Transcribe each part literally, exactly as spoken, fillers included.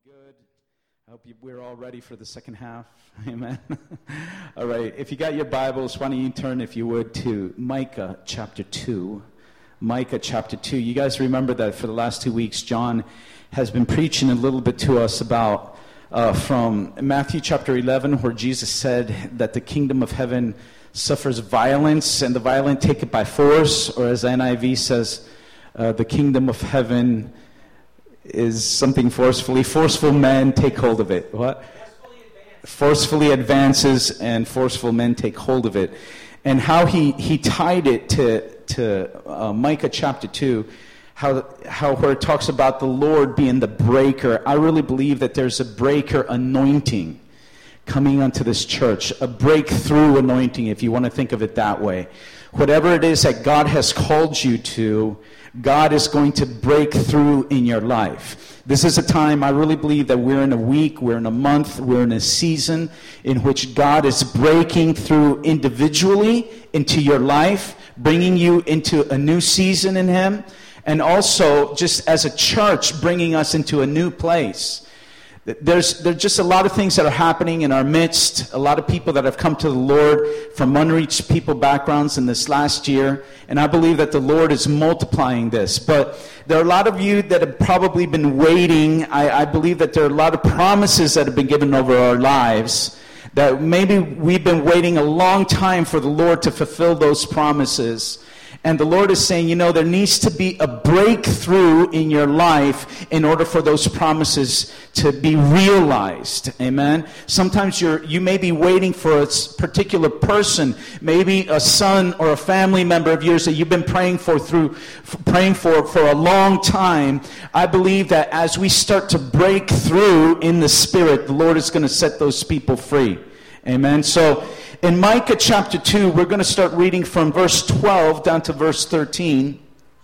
good. I hope you, we're all ready for the second half. Amen. All right. If you got your Bibles, why don't you turn, if you would, to Micah chapter two. Micah chapter two. You guys remember that for the last two weeks, John has been preaching a little bit to us about uh, from Matthew chapter eleven, where Jesus said that the kingdom of heaven suffers violence, and the violent take it by force, or as N I V says, uh, the kingdom of heaven is something forcefully. Forceful men take hold of it. What? Forcefully, forcefully advances, and forceful men take hold of it. And how he, he tied it to to uh, Micah chapter two, how how where it talks about the Lord being the breaker. I really believe that there's a breaker anointing coming onto this church, a breakthrough anointing, if you want to think of it that way. Whatever it is that God has called you to, God is going to break through in your life. This is a time, I really believe that we're in a week, we're in a month, we're in a season in which God is breaking through individually into your life, bringing you into a new season in Him, and also just as a church bringing us into a new place. There's there's just a lot of things that are happening in our midst, a lot of people that have come to the Lord from unreached people backgrounds in this last year, and I believe that the Lord is multiplying this. But there are a lot of you that have probably been waiting. I, I believe that there are a lot of promises that have been given over our lives, that maybe we've been waiting a long time for the Lord to fulfill those promises. And the Lord is saying, you know, there needs to be a breakthrough in your life in order for those promises to be realized. Amen. Sometimes you're, you may be waiting for a particular person, maybe a son or a family member of yours that you've been praying for through, praying for for a long time. I believe that as we start to break through in the Spirit, the Lord is going to set those people free. Amen. So in Micah chapter two, we're going to start reading from verse twelve down to verse thirteen.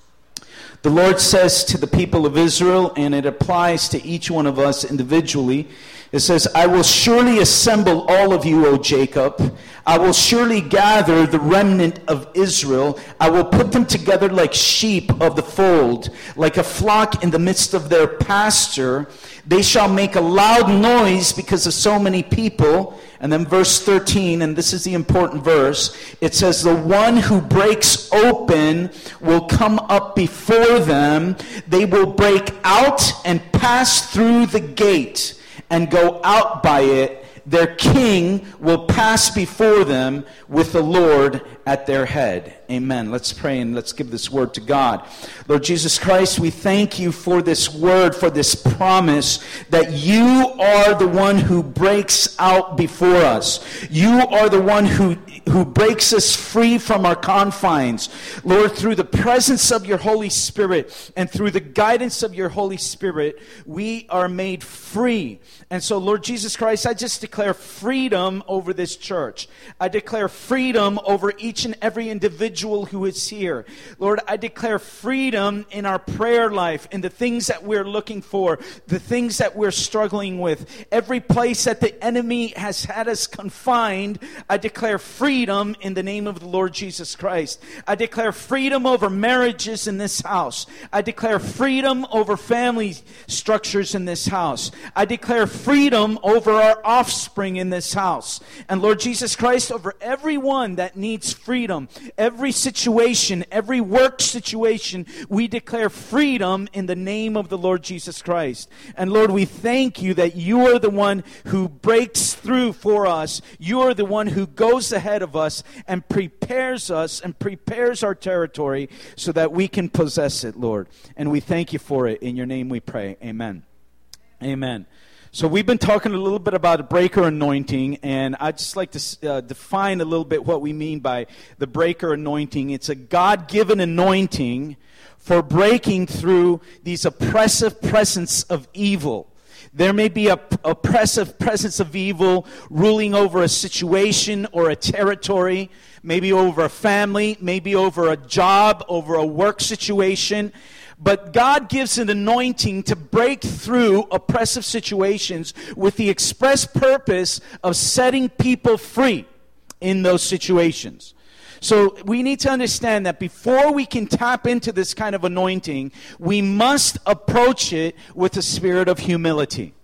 The Lord says to the people of Israel, and it applies to each one of us individually, it says, I will surely assemble all of you, O Jacob. I will surely gather the remnant of Israel. I will put them together like sheep of the fold, like a flock in the midst of their pasture. They shall make a loud noise because of so many people. And then verse thirteen, and this is the important verse, it says, the one who breaks open will come up before them. They will break out and pass through the gate and go out by it. Their king will pass before them with the Lord at their head. Amen. Let's pray and let's give this word to God. Lord Jesus Christ, we thank you for this word, for this promise that you are the one who breaks out before us. You are the one who who breaks us free from our confines. Lord, through the presence of your Holy Spirit and through the guidance of your Holy Spirit, we are made free. And so, Lord Jesus Christ, I just declare freedom over this church. I declare freedom over each and every individual who is here. Lord, I declare freedom in our prayer life, in the things that we're looking for, the things that we're struggling with. Every place that the enemy has had us confined, I declare freedom in the name of the Lord Jesus Christ. I declare freedom over marriages in this house. I declare freedom over family structures in this house. I declare freedom over our offspring in this house. And Lord Jesus Christ, over everyone that needs freedom, every situation, every work situation, we declare freedom in the name of the Lord Jesus Christ. And Lord, we thank you that you are the one who breaks through for us. You are the one who goes ahead of us and prepares us and prepares our territory so that we can possess it, Lord. And we thank you for it. In your name we pray. Amen. Amen. So we've been talking a little bit about a breaker anointing, and I'd just like to uh, define a little bit what we mean by the breaker anointing. It's a God-given anointing for breaking through these oppressive presence of evil. There may be a oppressive presence of evil ruling over a situation or a territory, maybe over a family, maybe over a job, over a work situation. But God gives an anointing to break through oppressive situations with the express purpose of setting people free in those situations. So we need to understand that before we can tap into this kind of anointing, we must approach it with a spirit of humility.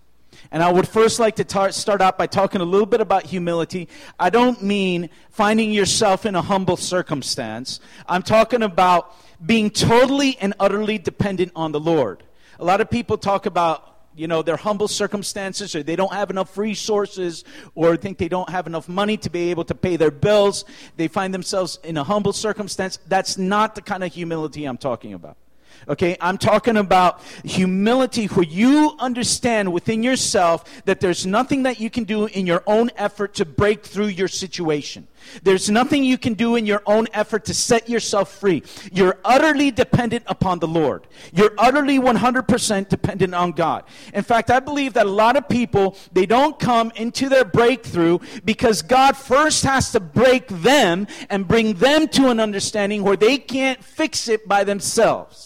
And I would first like to tar- start out by talking a little bit about humility. I don't mean finding yourself in a humble circumstance. I'm talking about being totally and utterly dependent on the Lord. A lot of people talk about, you know, their humble circumstances, or they don't have enough resources, or think they don't have enough money to be able to pay their bills. They find themselves in a humble circumstance. That's not the kind of humility I'm talking about. Okay, I'm talking about humility where you understand within yourself that there's nothing that you can do in your own effort to break through your situation. There's nothing you can do in your own effort to set yourself free. You're utterly dependent upon the Lord. You're utterly one hundred percent dependent on God. In fact, I believe that a lot of people, they don't come into their breakthrough because God first has to break them and bring them to an understanding where they can't fix it by themselves.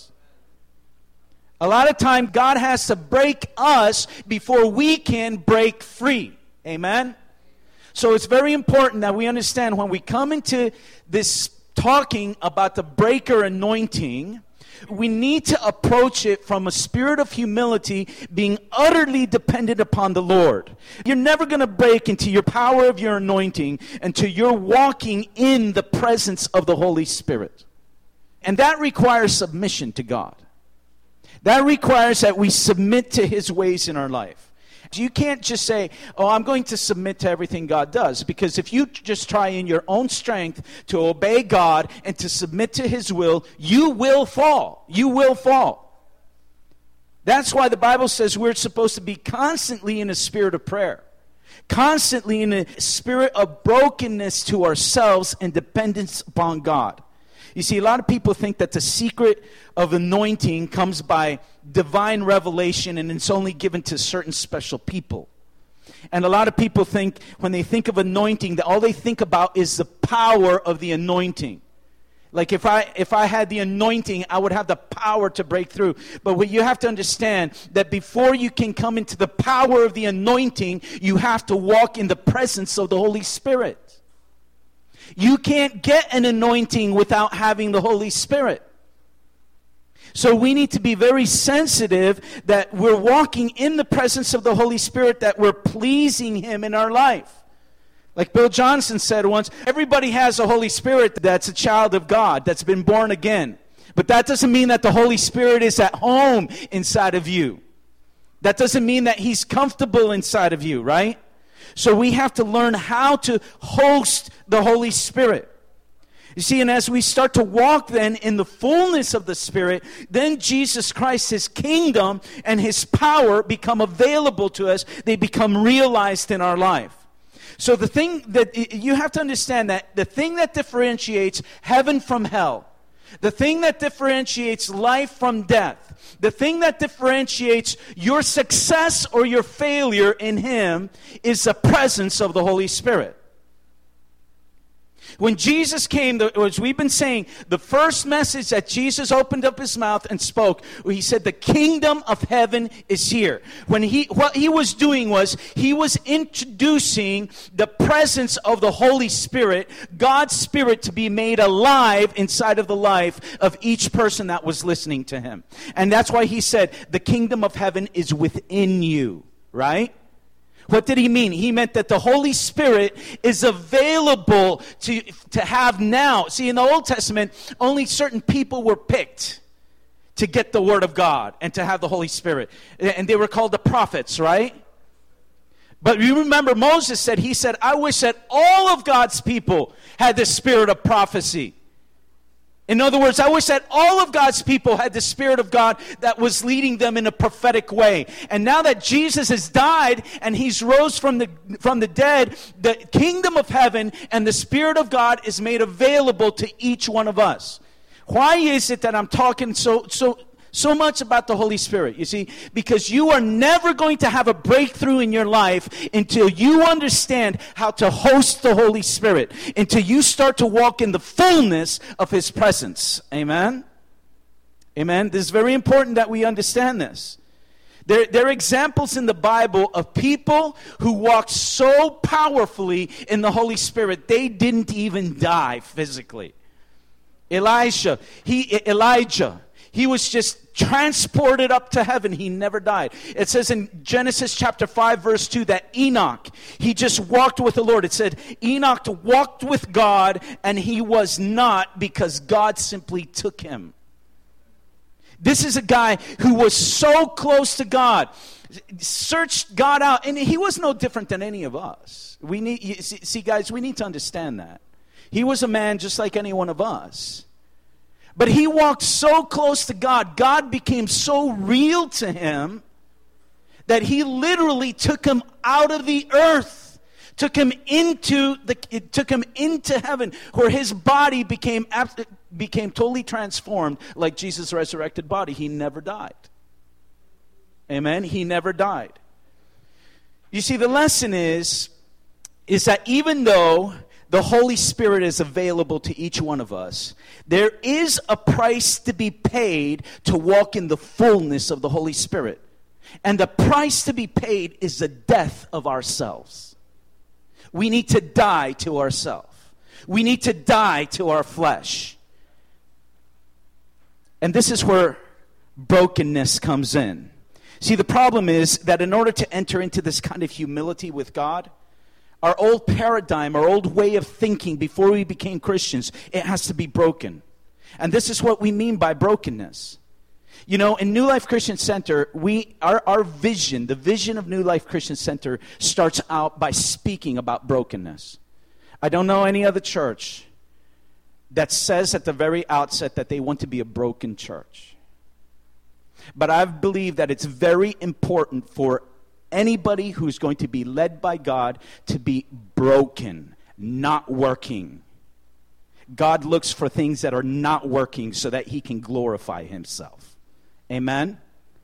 A lot of time, God has to break us before we can break free. Amen? So it's very important that we understand when we come into this talking about the breaker anointing, we need to approach it from a spirit of humility, being utterly dependent upon the Lord. You're never going to break into your power of your anointing until you're walking in the presence of the Holy Spirit. And that requires submission to God. That requires that we submit to His ways in our life. You can't just say, oh, I'm going to submit to everything God does. Because if you just try in your own strength to obey God and to submit to His will, you will fall. You will fall. That's why the Bible says we're supposed to be constantly in a spirit of prayer. Constantly in a spirit of brokenness to ourselves and dependence upon God. You see, a lot of people think that the secret of anointing comes by divine revelation and it's only given to certain special people. And a lot of people think, when they think of anointing, that all they think about is the power of the anointing. Like if I if I had the anointing, I would have the power to break through. But what you have to understand, that before you can come into the power of the anointing, you have to walk in the presence of the Holy Spirit. You can't get an anointing without having the Holy Spirit. So we need to be very sensitive that we're walking in the presence of the Holy Spirit, that we're pleasing Him in our life. Like Bill Johnson said once, everybody has a Holy Spirit that's a child of God, that's been born again. But that doesn't mean that the Holy Spirit is at home inside of you. That doesn't mean that He's comfortable inside of you, right? So we have to learn how to host the Holy Spirit. You see, and as we start to walk then in the fullness of the Spirit, then Jesus Christ, His kingdom and His power become available to us. They become realized in our life. So the thing that you have to understand, that the thing that differentiates heaven from hell, the thing that differentiates life from death, the thing that differentiates your success or your failure in Him is the presence of the Holy Spirit. When Jesus came, as we've been saying, the first message that Jesus opened up His mouth and spoke, He said, the kingdom of heaven is here. When he, what He was doing was, He was introducing the presence of the Holy Spirit, God's Spirit, to be made alive inside of the life of each person that was listening to Him. And that's why He said, the kingdom of heaven is within you, right? What did He mean? He meant that the Holy Spirit is available to, to have now. See, in the Old Testament, only certain people were picked to get the Word of God and to have the Holy Spirit. And they were called the prophets, right? But you remember Moses said, he said, I wish that all of God's people had the spirit of prophecy. In other words, I wish that all of God's people had the Spirit of God that was leading them in a prophetic way. And now that Jesus has died and He's rose from the from the dead, the kingdom of heaven and the Spirit of God is made available to each one of us. Why is it that I'm talking so so so much about the Holy Spirit? You see, because you are never going to have a breakthrough in your life until you understand how to host the Holy Spirit, until you start to walk in the fullness of His presence. Amen? Amen? This is very important that we understand this. There, there are examples in the Bible of people who walked so powerfully in the Holy Spirit, they didn't even die physically. Elijah, he, Elijah, He was just transported up to heaven. He never died. It says in Genesis chapter five, verse two, that Enoch, he just walked with the Lord. It said Enoch walked with God, and he was not, because God simply took him. This is a guy who was so close to God, searched God out, and he was no different than any of us. We need, you see, see, guys, we need to understand that. He was a man just like any one of us. But he walked so close to God, God became so real to him that he literally took him out of the earth, took him into the, it took him into heaven, where his body became became totally transformed, like Jesus' resurrected body. He never died. Amen. He never died. You see, the lesson is, is that even though the Holy Spirit is available to each one of us, there is a price to be paid to walk in the fullness of the Holy Spirit. And the price to be paid is the death of ourselves. We need to die to ourselves. We need to die to our flesh. And this is where brokenness comes in. See, the problem is that in order to enter into this kind of humility with God, our old paradigm, our old way of thinking before we became Christians, it has to be broken. And this is what we mean by brokenness. You know, in New Life Christian Center, we our, our vision, the vision of New Life Christian Center starts out by speaking about brokenness. I don't know any other church that says at the very outset that they want to be a broken church. But I believe that it's very important for anybody who's going to be led by God to be broken, not working. God looks for things that are not working so that he can glorify himself. Amen?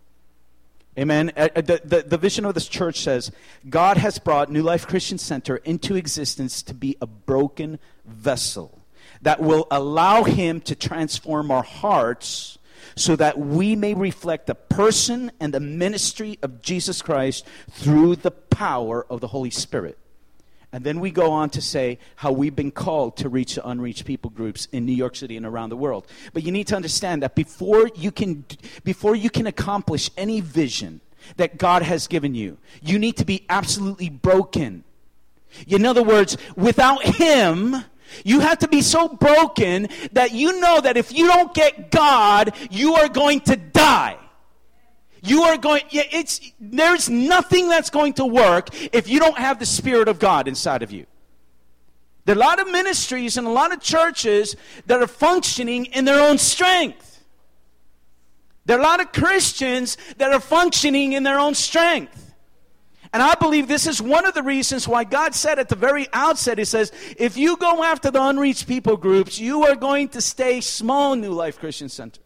Amen. Uh, the, the, the vision of this church says, God has brought New Life Christian Center into existence to be a broken vessel that will allow him to transform our hearts so that we may reflect the person and the ministry of Jesus Christ through the power of the Holy Spirit. And then we go on to say how we've been called to reach the unreached people groups in New York City and around the world. But you need to understand that before you can, before you can accomplish any vision that God has given you, you need to be absolutely broken. In other words, without him, you have to be so broken that you know that if you don't get God, you are going to die. You are going, it's, there's nothing that's going to work if you don't have the Spirit of God inside of you. There are a lot of ministries and a lot of churches that are functioning in their own strength. There are a lot of Christians that are functioning in their own strength. And I believe this is one of the reasons why God said at the very outset, he says, if you go after the unreached people groups, you are going to stay small in New Life Christian Center.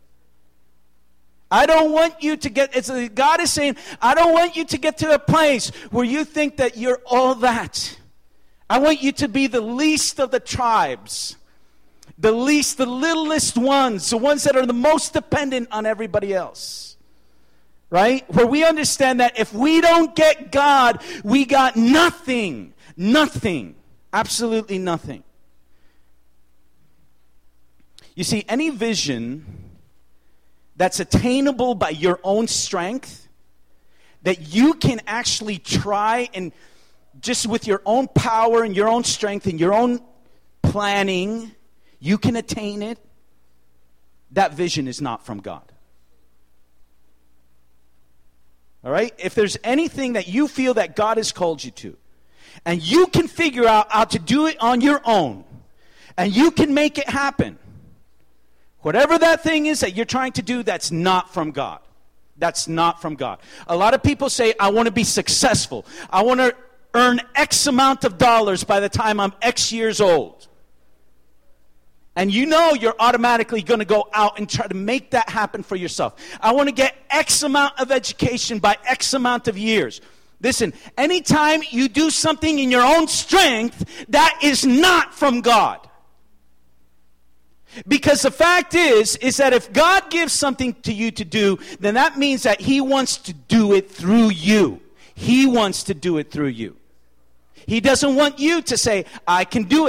I don't want you to get, it's, God is saying, I don't want you to get to a place where you think that you're all that. I want you to be the least of the tribes. The least, the littlest ones, the ones that are the most dependent on everybody else. Right? Where we understand that if we don't get God, we got nothing. Nothing. Absolutely nothing. You see, any vision that's attainable by your own strength, that you can actually try and just with your own power and your own strength and your own planning, you can attain it, that vision is not from God. All right? If there's anything that you feel that God has called you to, and you can figure out how to do it on your own, and you can make it happen, whatever that thing is that you're trying to do, that's not from God. That's not from God. A lot of people say, I want to be successful. I want to earn X amount of dollars by the time I'm X years old. And you know you're automatically going to go out and try to make that happen for yourself. I want to get X amount of education by X amount of years. Listen, anytime you do something in your own strength, that is not from God. Because the fact is, is that if God gives something to you to do, then that means that he wants to do it through you. He wants to do it through you. He doesn't want you to say, I can do it.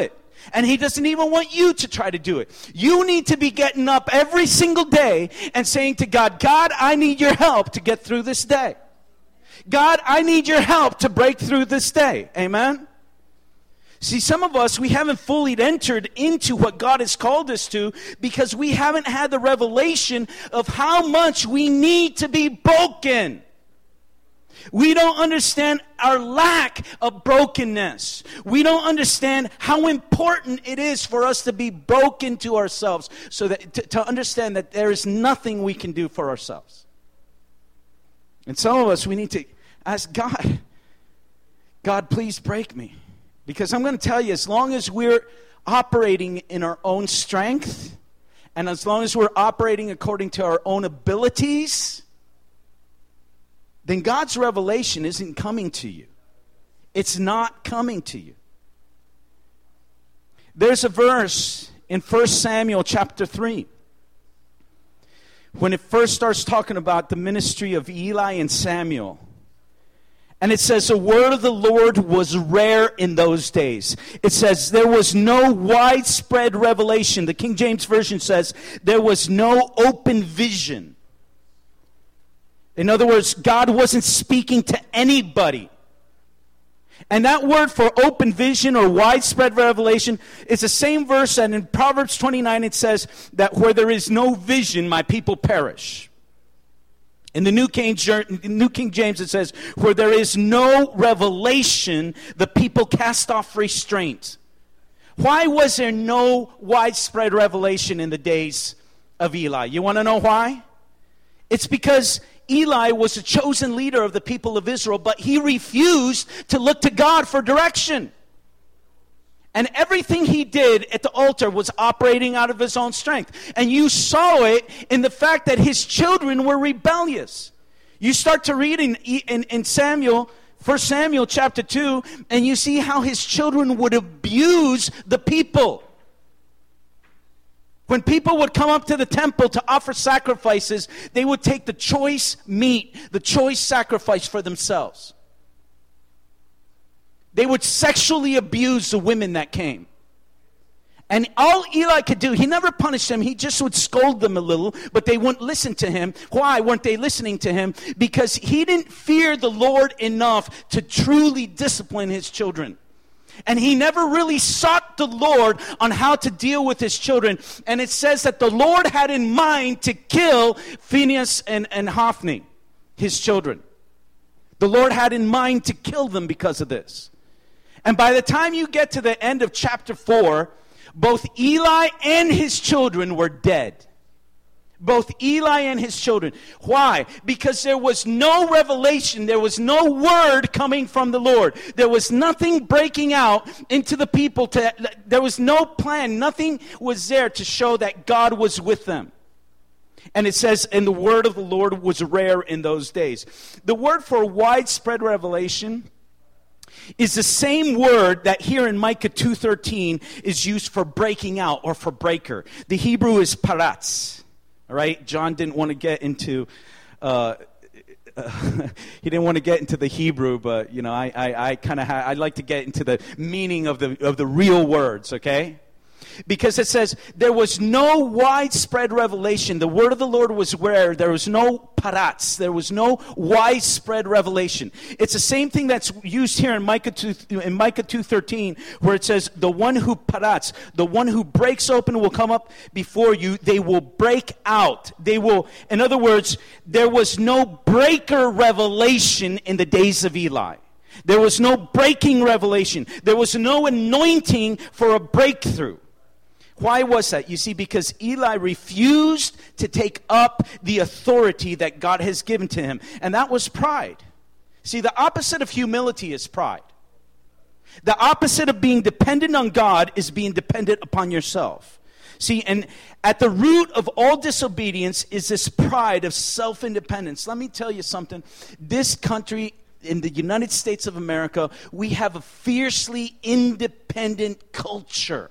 And he doesn't even want you to try to do it. You need to be getting up every single day and saying to God, God, I need your help to get through this day. God, I need your help to break through this day. Amen? See, some of us, we haven't fully entered into what God has called us to because we haven't had the revelation of how much we need to be broken. We don't understand our lack of brokenness. We don't understand how important it is for us to be broken to ourselves, so that to, to understand that there is nothing we can do for ourselves. And some of us, we need to ask God, God, please break me. Because I'm going to tell you, as long as we're operating in our own strength, and as long as we're operating according to our own abilities, then God's revelation isn't coming to you. It's not coming to you. There's a verse in First Samuel chapter three. When it first starts talking about the ministry of Eli and Samuel. And it says, the word of the Lord was rare in those days. It says, there was no widespread revelation. The King James Version says, there was no open vision. In other words, God wasn't speaking to anybody. And that word for open vision or widespread revelation is the same verse that in Proverbs twenty-nine it says that where there is no vision, my people perish. In the New King, New King James it says, where there is no revelation, the people cast off restraint. Why was there no widespread revelation in the days of Eli? You want to know why? It's because Eli was a chosen leader of the people of Israel, but he refused to look to God for direction. And everything he did at the altar was operating out of his own strength. And you saw it in the fact that his children were rebellious. You start to read in, in, in Samuel, First Samuel chapter two, and you see how his children would abuse the people. When people would come up to the temple to offer sacrifices, they would take the choice meat, the choice sacrifice for themselves. They would sexually abuse the women that came. And all Eli could do, he never punished them, he just would scold them a little, but they wouldn't listen to him. Why weren't they listening to him? Because he didn't fear the Lord enough to truly discipline his children. And he never really sought the Lord on how to deal with his children. And it says that the Lord had in mind to kill Phinehas and, and Hophni, his children. The Lord had in mind to kill them because of this. And by the time you get to the end of chapter four, both Eli and his children were dead. Both Eli and his children. Why? Because there was no revelation. There was no word coming from the Lord. There was nothing breaking out into the people. To, there was no plan. Nothing was there to show that God was with them. And it says, and the word of the Lord was rare in those days. The word for widespread revelation is the same word that here in Micah two thirteen is used for breaking out or for breaker. The Hebrew is paratz. All right, John didn't want to get into, uh, uh, he didn't want to get into the Hebrew, but you know, I, I, I kind of, ha- I like to get into the meaning of the of the real words. Okay, because it says there was no widespread revelation. The word of the Lord was rare. There was no paratz. There was no widespread revelation. It's the same thing that's used here in Micah two, in Micah two thirteen, where it says, the one who paratz, the one who breaks open will come up before you. They will break out. They will, in other words, there was no breaker revelation in the days of Eli. There was no breaking revelation. There was no anointing for a breakthrough. Why was that? You see, because Eli refused to take up the authority that God has given to him. And that was pride. See, the opposite of humility is pride. The opposite of being dependent on God is being dependent upon yourself. See, and at the root of all disobedience is this pride of self-independence. Let me tell you something. This country, in the United States of America, we have a fiercely independent culture.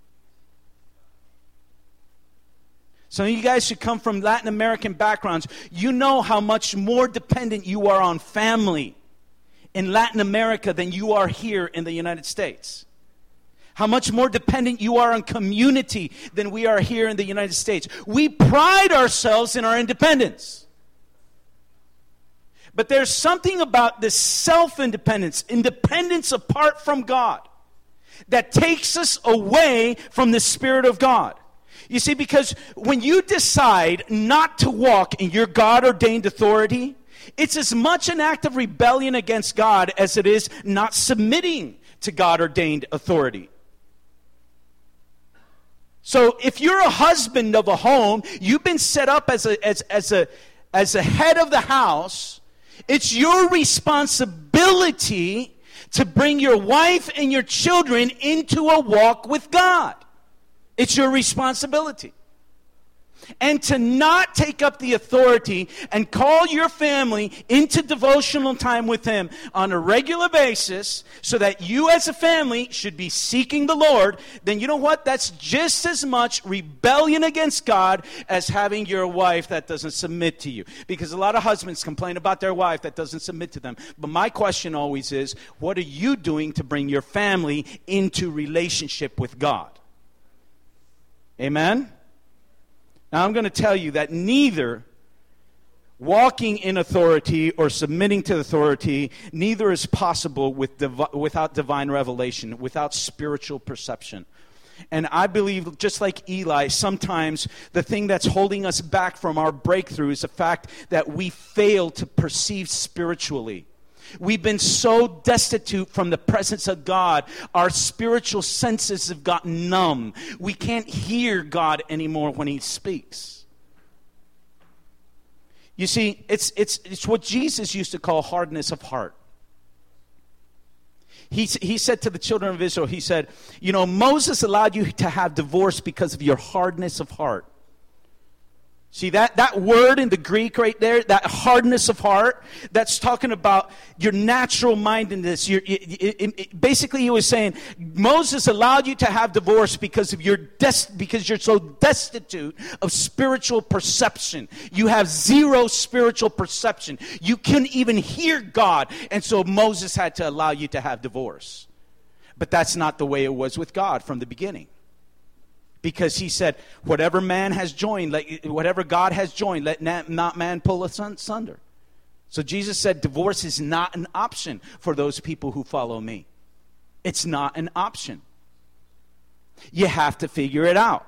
Some of you guys should come from Latin American backgrounds. You know how much more dependent you are on family in Latin America than you are here in the United States. How much more dependent you are on community than we are here in the United States. We pride ourselves in our independence. But there's something about this self-independence, independence apart from God, that takes us away from the Spirit of God. You see, because when you decide not to walk in your God-ordained authority, it's as much an act of rebellion against God as it is not submitting to God-ordained authority. So if you're a husband of a home, you've been set up as a as as a as a head of the house, it's your responsibility to bring your wife and your children into a walk with God. It's your responsibility. And to not take up the authority and call your family into devotional time with Him on a regular basis so that you as a family should be seeking the Lord, then you know what? That's just as much rebellion against God as having your wife that doesn't submit to you. Because a lot of husbands complain about their wife that doesn't submit to them. But my question always is, what are you doing to bring your family into relationship with God? Amen? Now, I'm going to tell you that neither walking in authority or submitting to authority, neither is possible with divi- without divine revelation, without spiritual perception. And I believe, just like Eli, sometimes the thing that's holding us back from our breakthrough is the fact that we fail to perceive spiritually. We've been so destitute from the presence of God, our spiritual senses have gotten numb. We can't hear God anymore when He speaks. You see, it's it's it's what Jesus used to call hardness of heart. He, he said to the children of Israel, he said, you know, Moses allowed you to have divorce because of your hardness of heart. See, that, that word in the Greek right there, that hardness of heart, that's talking about your natural mindedness. Your, it, it, it, basically, he was saying, Moses allowed you to have divorce because of your des- because you're so destitute of spiritual perception. You have zero spiritual perception. You couldn't even hear God. And so Moses had to allow you to have divorce. But that's not the way it was with God from the beginning. Because He said, whatever man has joined, let, whatever God has joined, let not man pull asunder. So Jesus said divorce is not an option for those people who follow me. It's not an option. You have to figure it out.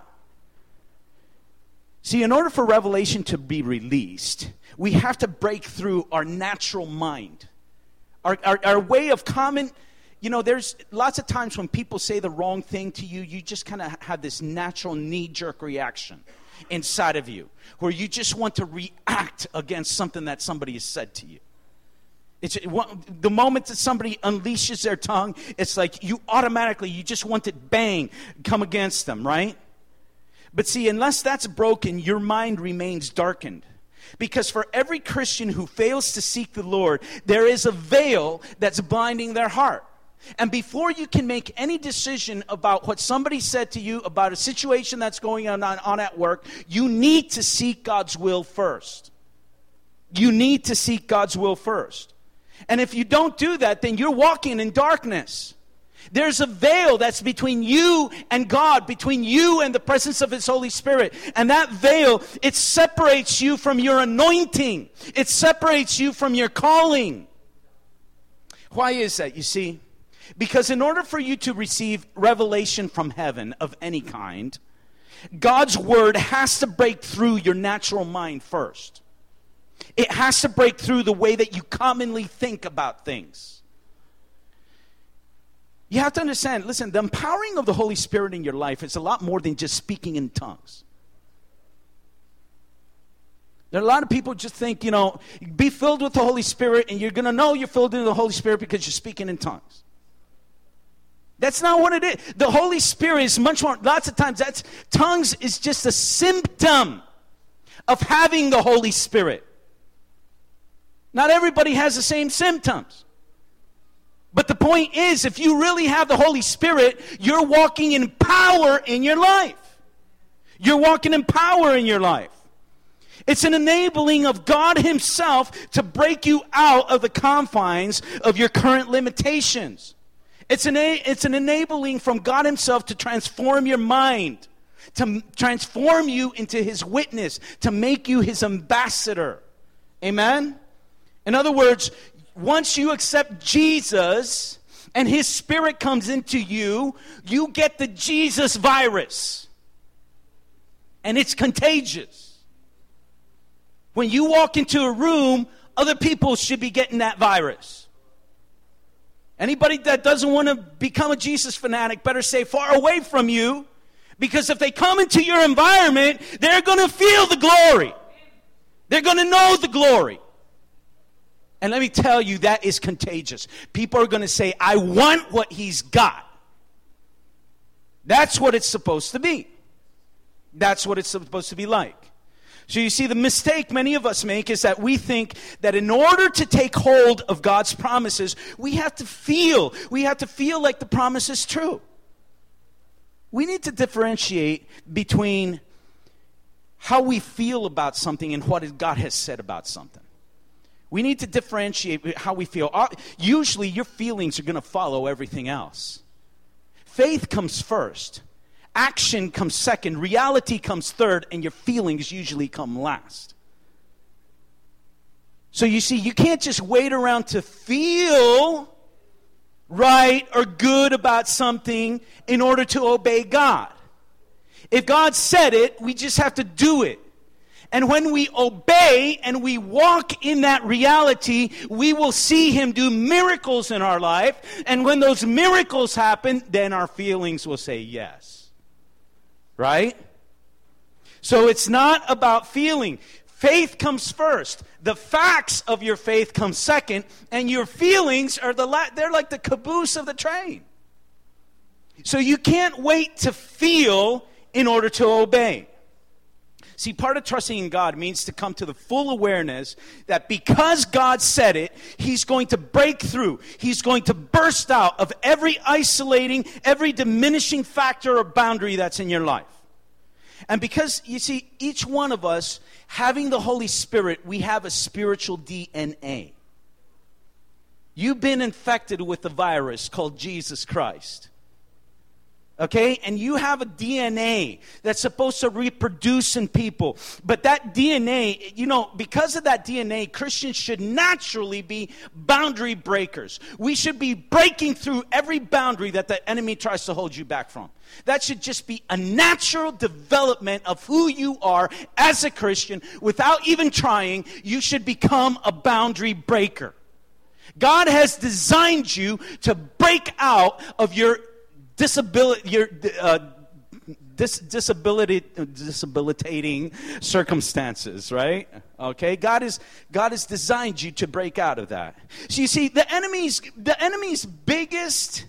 See, in order for revelation to be released, we have to break through our natural mind. Our, our, our way of common... You know, there's lots of times when people say the wrong thing to you, you just kind of have this natural knee-jerk reaction inside of you where you just want to react against something that somebody has said to you. It's the moment that somebody unleashes their tongue, it's like you automatically, you just want to bang, come against them, right? But see, unless that's broken, your mind remains darkened. Because for every Christian who fails to seek the Lord, there is a veil that's blinding their heart. And before you can make any decision about what somebody said to you, about a situation that's going on, on, on at work, you need to seek God's will first. You need to seek God's will first. And if you don't do that, then you're walking in darkness. There's a veil that's between you and God, between you and the presence of His Holy Spirit. And that veil, it separates you from your anointing. It separates you from your calling. Why is that? You see, because in order for you to receive revelation from heaven of any kind, God's word has to break through your natural mind first. It has to break through the way that you commonly think about things. You have to understand, listen, the empowering of the Holy Spirit in your life is a lot more than just speaking in tongues. There are a lot of people just think, you know, be filled with the Holy Spirit and you're going to know you're filled with the Holy Spirit because you're speaking in tongues. That's not what it is. The Holy Spirit is much more, lots of times, that's tongues is just a symptom of having the Holy Spirit. Not everybody has the same symptoms. But the point is, if you really have the Holy Spirit, you're walking in power in your life. You're walking in power in your life. It's an enabling of God Himself to break you out of the confines of your current limitations. It's an, it's an enabling from God himself to transform your mind, to transform you into his witness, to make you his ambassador. Amen? In other words, once you accept Jesus and his Spirit comes into you, you get the Jesus virus. And it's contagious. When you walk into a room, other people should be getting that virus. Anybody that doesn't want to become a Jesus fanatic better stay far away from you, because if they come into your environment, they're going to feel the glory. They're going to know the glory. And let me tell you, that is contagious. People are going to say, I want what he's got. That's what it's supposed to be. That's what it's supposed to be like. So you see, the mistake many of us make is that we think that in order to take hold of God's promises, we have to feel, we have to feel like the promise is true. We need to differentiate between how we feel about something and what God has said about something. We need to differentiate how we feel. Usually your feelings are going to follow everything else. Faith comes first. Action comes second, reality comes third, and your feelings usually come last. So you see, you can't just wait around to feel right or good about something in order to obey God. If God said it, we just have to do it. And when we obey and we walk in that reality, we will see him do miracles in our life. And when those miracles happen, then our feelings will say yes. Right? So it's not about feeling. Faith comes first. The facts of your faith come second, and your feelings are the la- they're like the caboose of the train. So you can't wait to feel in order to obey. See, part of trusting in God means to come to the full awareness that because God said it, he's going to break through. He's going to burst out of every isolating, every diminishing factor or boundary that's in your life. And because, you see, each one of us, having the Holy Spirit, we have a spiritual D N A. You've been infected with the virus called Jesus Christ. Okay? And you have a D N A that's supposed to reproduce in people. But that D N A, you know, because of that D N A, Christians should naturally be boundary breakers. We should be breaking through every boundary that the enemy tries to hold you back from. That should just be a natural development of who you are as a Christian. Without even trying, you should become a boundary breaker. God has designed you to break out of your disability, your uh, dis- disability, disabilitating circumstances, right? Okay, God is God has designed you to break out of that. So you see, the enemy's the enemy's biggest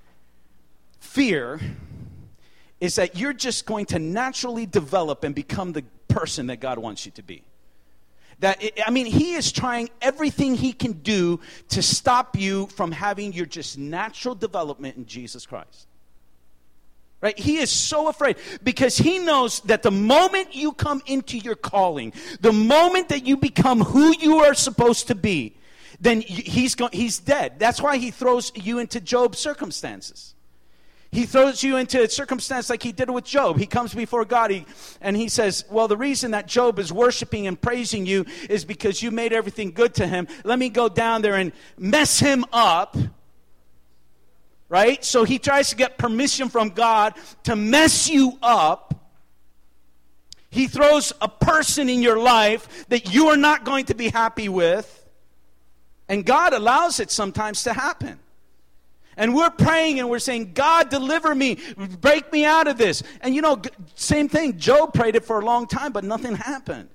fear is that you're just going to naturally develop and become the person that God wants you to be. That it, I mean, he is trying everything he can do to stop you from having your just natural development in Jesus Christ. Right? He is so afraid because he knows that the moment you come into your calling, the moment that you become who you are supposed to be, then he's go- he's dead. That's why he throws you into Job's circumstances. He throws you into a circumstance like he did with Job. He comes before God he, and he says, well, the reason that Job is worshiping and praising you is because you made everything good to him. Let me go down there and mess him up. Right? So he tries to get permission from God to mess you up. He throws a person in your life that you are not going to be happy with. And God allows it sometimes to happen. And we're praying and we're saying, God, deliver me. Break me out of this. And you know, same thing. Job prayed it for a long time, but nothing happened.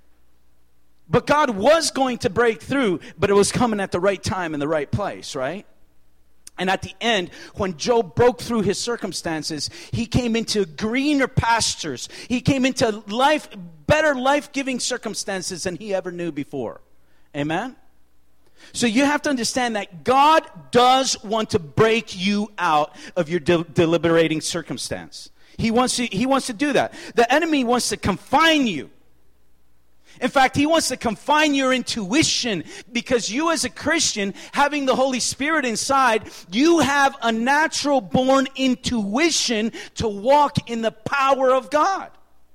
But God was going to break through, but it was coming at the right time in the right place, right? And at the end, when Job broke through his circumstances, he came into greener pastures. He came into life, better life-giving circumstances than he ever knew before. Amen? So you have to understand that God does want to break you out of your de- deliberating circumstance. He wants to, he wants to do that. The enemy wants to confine you. In fact, he wants to confine your intuition, because you as a Christian, having the Holy Spirit inside, you have a natural born intuition to walk in the power of God.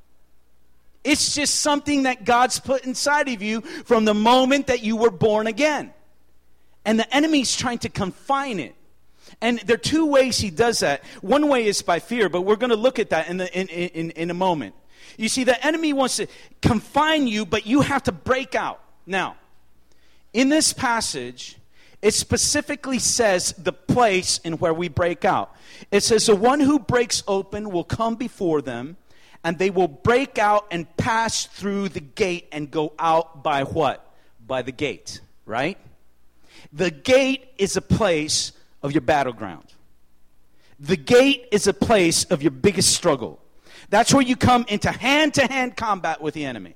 It's just something that God's put inside of you from the moment that you were born again. And the enemy's trying to confine it. And there are two ways he does that. One way is by fear, but we're going to look at that in, the, in, in, in a moment. You see, the enemy wants to confine you, but you have to break out. Now, in this passage, it specifically says the place in where we break out. It says, the one who breaks open will come before them, and they will break out and pass through the gate and go out by what? By the gate, right? The gate is a place of your battleground. The gate is a place of your biggest struggle. That's where you come into hand-to-hand combat with the enemy.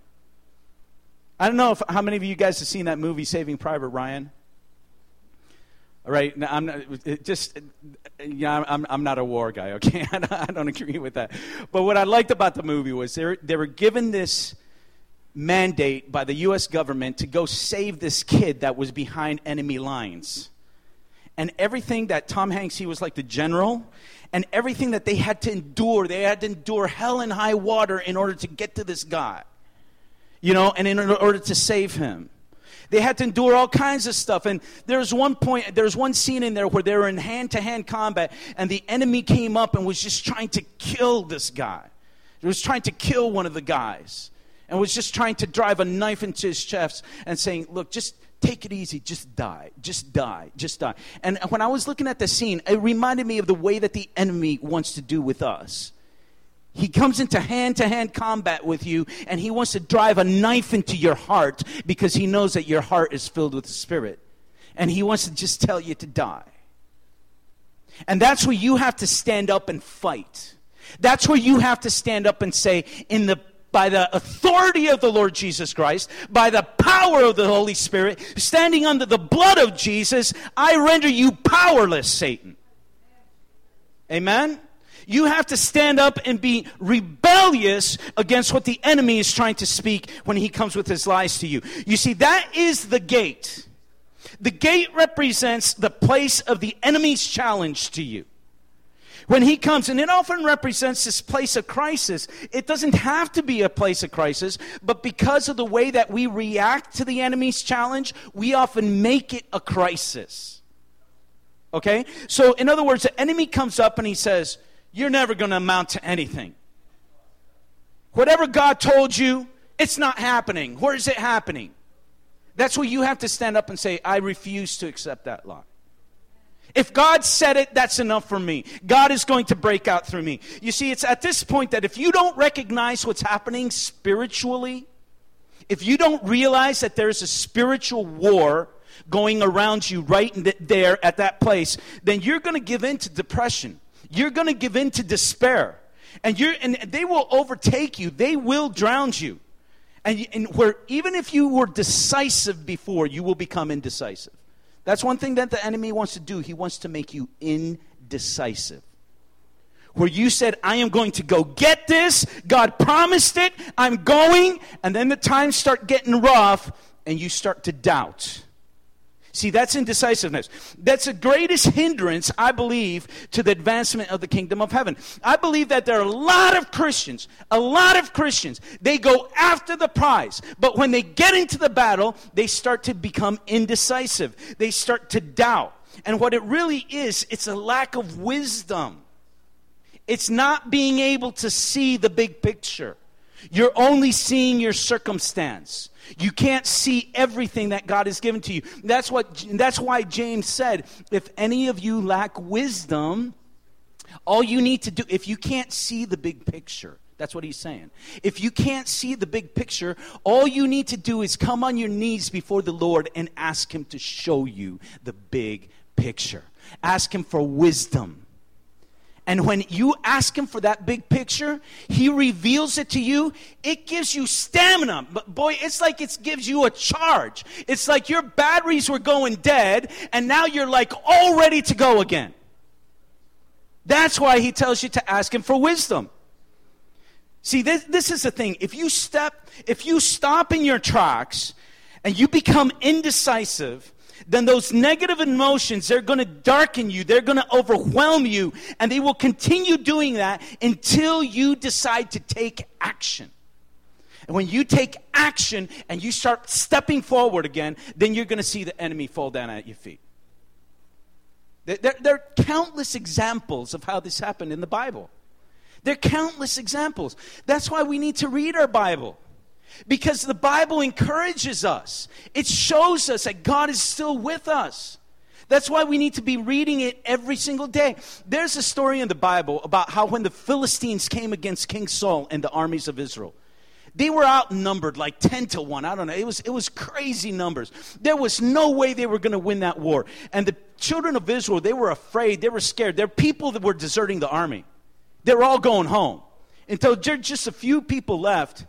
I don't know if how many of you guys have seen that movie, Saving Private Ryan. All right, now I'm not, it just yeah, I'm I'm not a war guy, okay? I don't, I don't agree with that. But what I liked about the movie was they were, they were given this mandate by the U S government to go save this kid that was behind enemy lines. And everything that Tom Hanks, he was like the general, and everything that they had to endure, they had to endure hell and high water in order to get to this guy, you know, and in order to save him. They had to endure all kinds of stuff. And there's one point, there's one scene in there where they were in hand-to-hand combat, and the enemy came up and was just trying to kill this guy. He was trying to kill one of the guys, and was just trying to drive a knife into his chest and saying, look, just take it easy, just die, just die, just die. And when I was looking at the scene, it reminded me of the way that the enemy wants to do with us. He comes into hand-to-hand combat with you, and he wants to drive a knife into your heart because he knows that your heart is filled with the Spirit. And he wants to just tell you to die. And that's where you have to stand up and fight. That's where you have to stand up and say, in the by the authority of the Lord Jesus Christ, by the power of the Holy Spirit, standing under the blood of Jesus, I render you powerless, Satan. Amen? You have to stand up and be rebellious against what the enemy is trying to speak when he comes with his lies to you. You see, that is the gate. The gate represents the place of the enemy's challenge to you. When he comes, and it often represents this place of crisis. It doesn't have to be a place of crisis, but because of the way that we react to the enemy's challenge, we often make it a crisis. Okay? So, in other words, the enemy comes up and he says, you're never going to amount to anything. Whatever God told you, it's not happening. Where is it happening? That's where you have to stand up and say, I refuse to accept that lie. If God said it, that's enough for me. God is going to break out through me. You see, it's at this point that if you don't recognize what's happening spiritually, if you don't realize that there's a spiritual war going around you right there at that place, then you're going to give in to depression. You're going to give in to despair. And you're and they will overtake you. They will drown you. And, and where even if you were decisive before, you will become indecisive. That's one thing that the enemy wants to do. He wants to make you indecisive. Where you said, I am going to go get this. God promised it. I'm going. And then the times start getting rough and you start to doubt. See, that's indecisiveness. That's the greatest hindrance, I believe, to the advancement of the kingdom of heaven. I believe that there are a lot of Christians, a lot of Christians, they go after the prize. But when they get into the battle, they start to become indecisive. They start to doubt. And what it really is, it's a lack of wisdom. It's not being able to see the big picture. You're only seeing your circumstance. You can't see everything that God has given to you. That's what. That's why James said, if any of you lack wisdom, all you need to do, if you can't see the big picture, that's what he's saying. If you can't see the big picture, all you need to do is come on your knees before the Lord and ask him to show you the big picture. Ask him for wisdom. And when you ask him for that big picture, he reveals it to you. It gives you stamina. But boy, it's like it gives you a charge. It's like your batteries were going dead, and now you're like all ready to go again. That's why he tells you to ask him for wisdom. See, this, this is the thing. If you step, if you stop in your tracks and you become indecisive, then those negative emotions, they're going to darken you. They're going to overwhelm you. And they will continue doing that until you decide to take action. And when you take action and you start stepping forward again, then you're going to see the enemy fall down at your feet. There, there, there are countless examples of how this happened in the Bible. There are countless examples. That's why we need to read our Bible. Because the Bible encourages us. It shows us that God is still with us. That's why we need to be reading it every single day. There's a story in the Bible about how when the Philistines came against King Saul and the armies of Israel, they were outnumbered like ten to one. I don't know. It was, it was crazy numbers. There was no way they were going to win that war. And the children of Israel, they were afraid. They were scared. There are people that were deserting the army. They were all going home. Until just a few people left.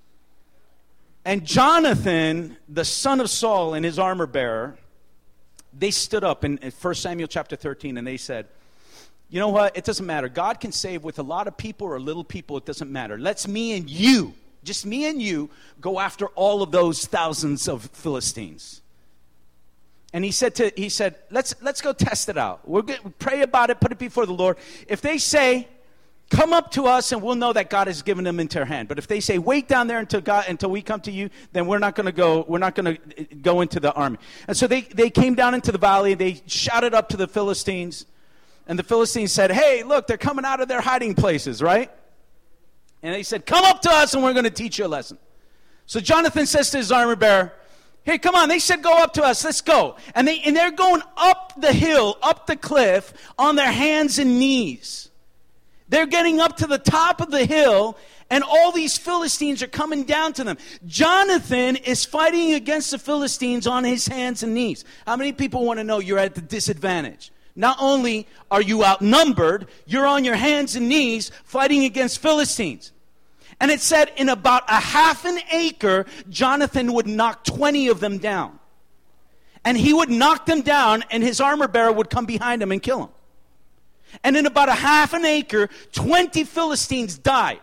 And Jonathan, the son of Saul and his armor bearer, they stood up in, in First Samuel chapter thirteen and they said, you know what? It doesn't matter. God can save with a lot of people or little people. It doesn't matter. Let's me and you, just me and you, go after all of those thousands of Philistines. And he said, to, he said, let's, let's go test it out. We'll get, pray about it, put it before the Lord. If they say, come up to us and we'll know that God has given them into our hand. But if they say, wait down there until God, until we come to you, then we're not going to go, we're not going to go into the army. And so they, they came down into the valley, they shouted up to the Philistines. And the Philistines said, hey, look, they're coming out of their hiding places, right? And they said, come up to us and we're going to teach you a lesson. So Jonathan says to his armor bearer, hey, come on. They said, go up to us. Let's go. And, they, and they're going up the hill, up the cliff on their hands and knees. They're getting up to the top of the hill, and all these Philistines are coming down to them. Jonathan is fighting against the Philistines on his hands and knees. How many people want to know you're at the disadvantage? Not only are you outnumbered, you're on your hands and knees fighting against Philistines. And it said in about a half an acre, Jonathan would knock twenty of them down. And he would knock them down, and his armor bearer would come behind him and kill him. And in about a half an acre, twenty Philistines died.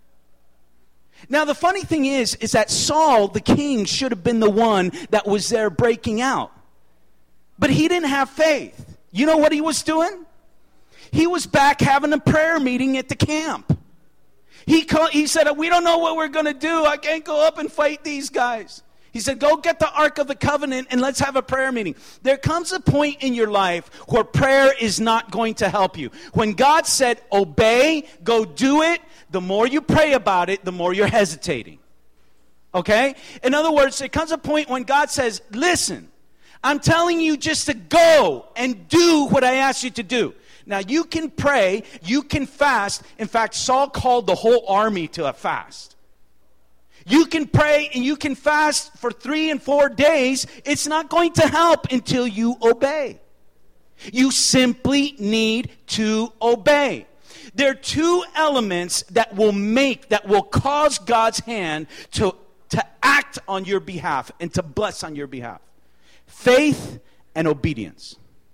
Now, the funny thing is, is that Saul, the king, should have been the one that was there breaking out. But he didn't have faith. You know what he was doing? He was back having a prayer meeting at the camp. He, called, he said, we don't know what we're going to do. I can't go up and fight these guys. He said, go get the Ark of the Covenant and let's have a prayer meeting. There comes a point in your life where prayer is not going to help you. When God said, obey, go do it, the more you pray about it, the more you're hesitating. Okay? In other words, there comes a point when God says, listen, I'm telling you just to go and do what I asked you to do. Now, you can pray, you can fast. In fact, Saul called the whole army to a fast. You can pray and you can fast for three and four days. It's not going to help until you obey. You simply need to obey. There are two elements that will make, that will cause God's hand to, to act on your behalf and to bless on your behalf. Faith and obedience.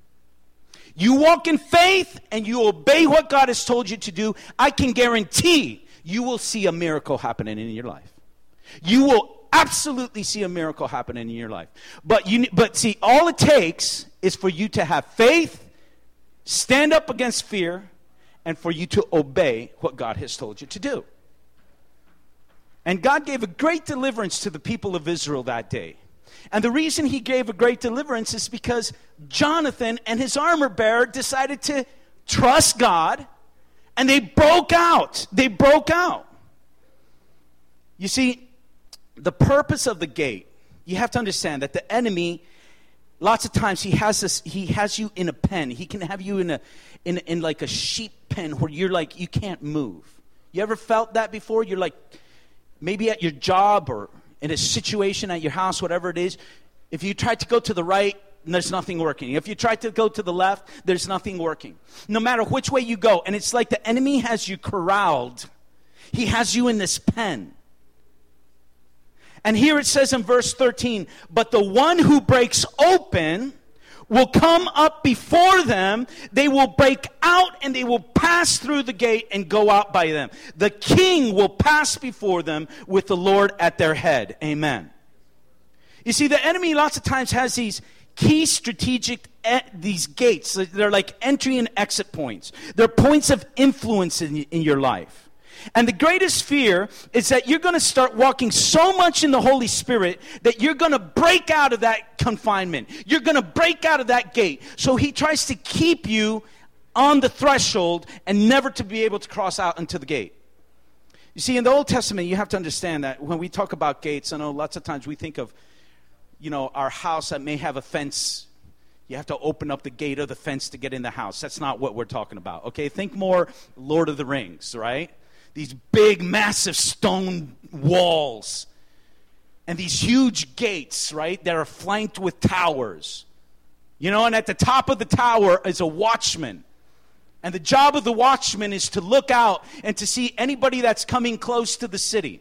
You walk in faith and you obey what God has told you to do, I can guarantee you will see a miracle happening in your life. You will absolutely see a miracle happening in your life. But you, but see, all it takes is for you to have faith, stand up against fear, and for you to obey what God has told you to do. And God gave a great deliverance to the people of Israel that day. And the reason he gave a great deliverance is because Jonathan and his armor bearer decided to trust God, and they broke out. They broke out. You see, the purpose of the gate, you have to understand that the enemy, lots of times he has this, he has you in a pen. He can have you in a in in like a sheep pen where you're like, you can't move. You ever felt that before? You're like, maybe at your job or in a situation at your house, whatever it is, if you try to go to the right, there's nothing working. If you try to go to the left, there's nothing working. No matter which way you go. And it's like the enemy has you corralled. He has you in this pen. And here it says in verse thirteen, but the one who breaks open will come up before them. They will break out and they will pass through the gate and go out by them. The king will pass before them with the Lord at their head. Amen. You see, the enemy lots of times has these key strategic, e- these gates. They're like entry and exit points. They're points of influence in, in your life. And the greatest fear is that you're going to start walking so much in the Holy Spirit that you're going to break out of that confinement. You're going to break out of that gate. So he tries to keep you on the threshold and never to be able to cross out into the gate. You see, in the Old Testament, you have to understand that when we talk about gates, I know lots of times we think of, you know, our house that may have a fence. You have to open up the gate of the fence to get in the house. That's not what we're talking about, okay? Think more Lord of the Rings, right? These big, massive stone walls and these huge gates, right, that are flanked with towers. You know, and at the top of the tower is a watchman. And the job of the watchman is to look out and to see anybody that's coming close to the city.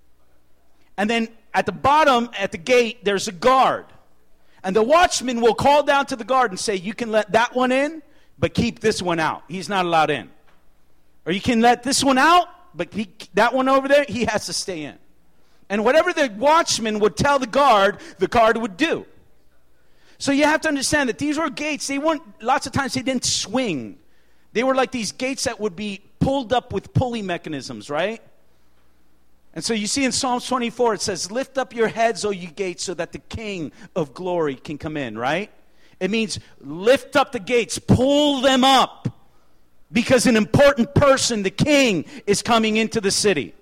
And then at the bottom, at the gate, there's a guard. And the watchman will call down to the guard and say, you can let that one in, but keep this one out. He's not allowed in. Or you can let this one out, but he, that one over there, he has to stay in. And whatever the watchman would tell the guard, the guard would do. So you have to understand that these were gates. They weren't, lots of times they didn't swing. They were like these gates that would be pulled up with pulley mechanisms, right? And so you see in Psalms twenty-four, it says, lift up your heads, O you gates, so that the King of glory can come in, right? It means lift up the gates, pull them up. Because an important person, the king, is coming into the city.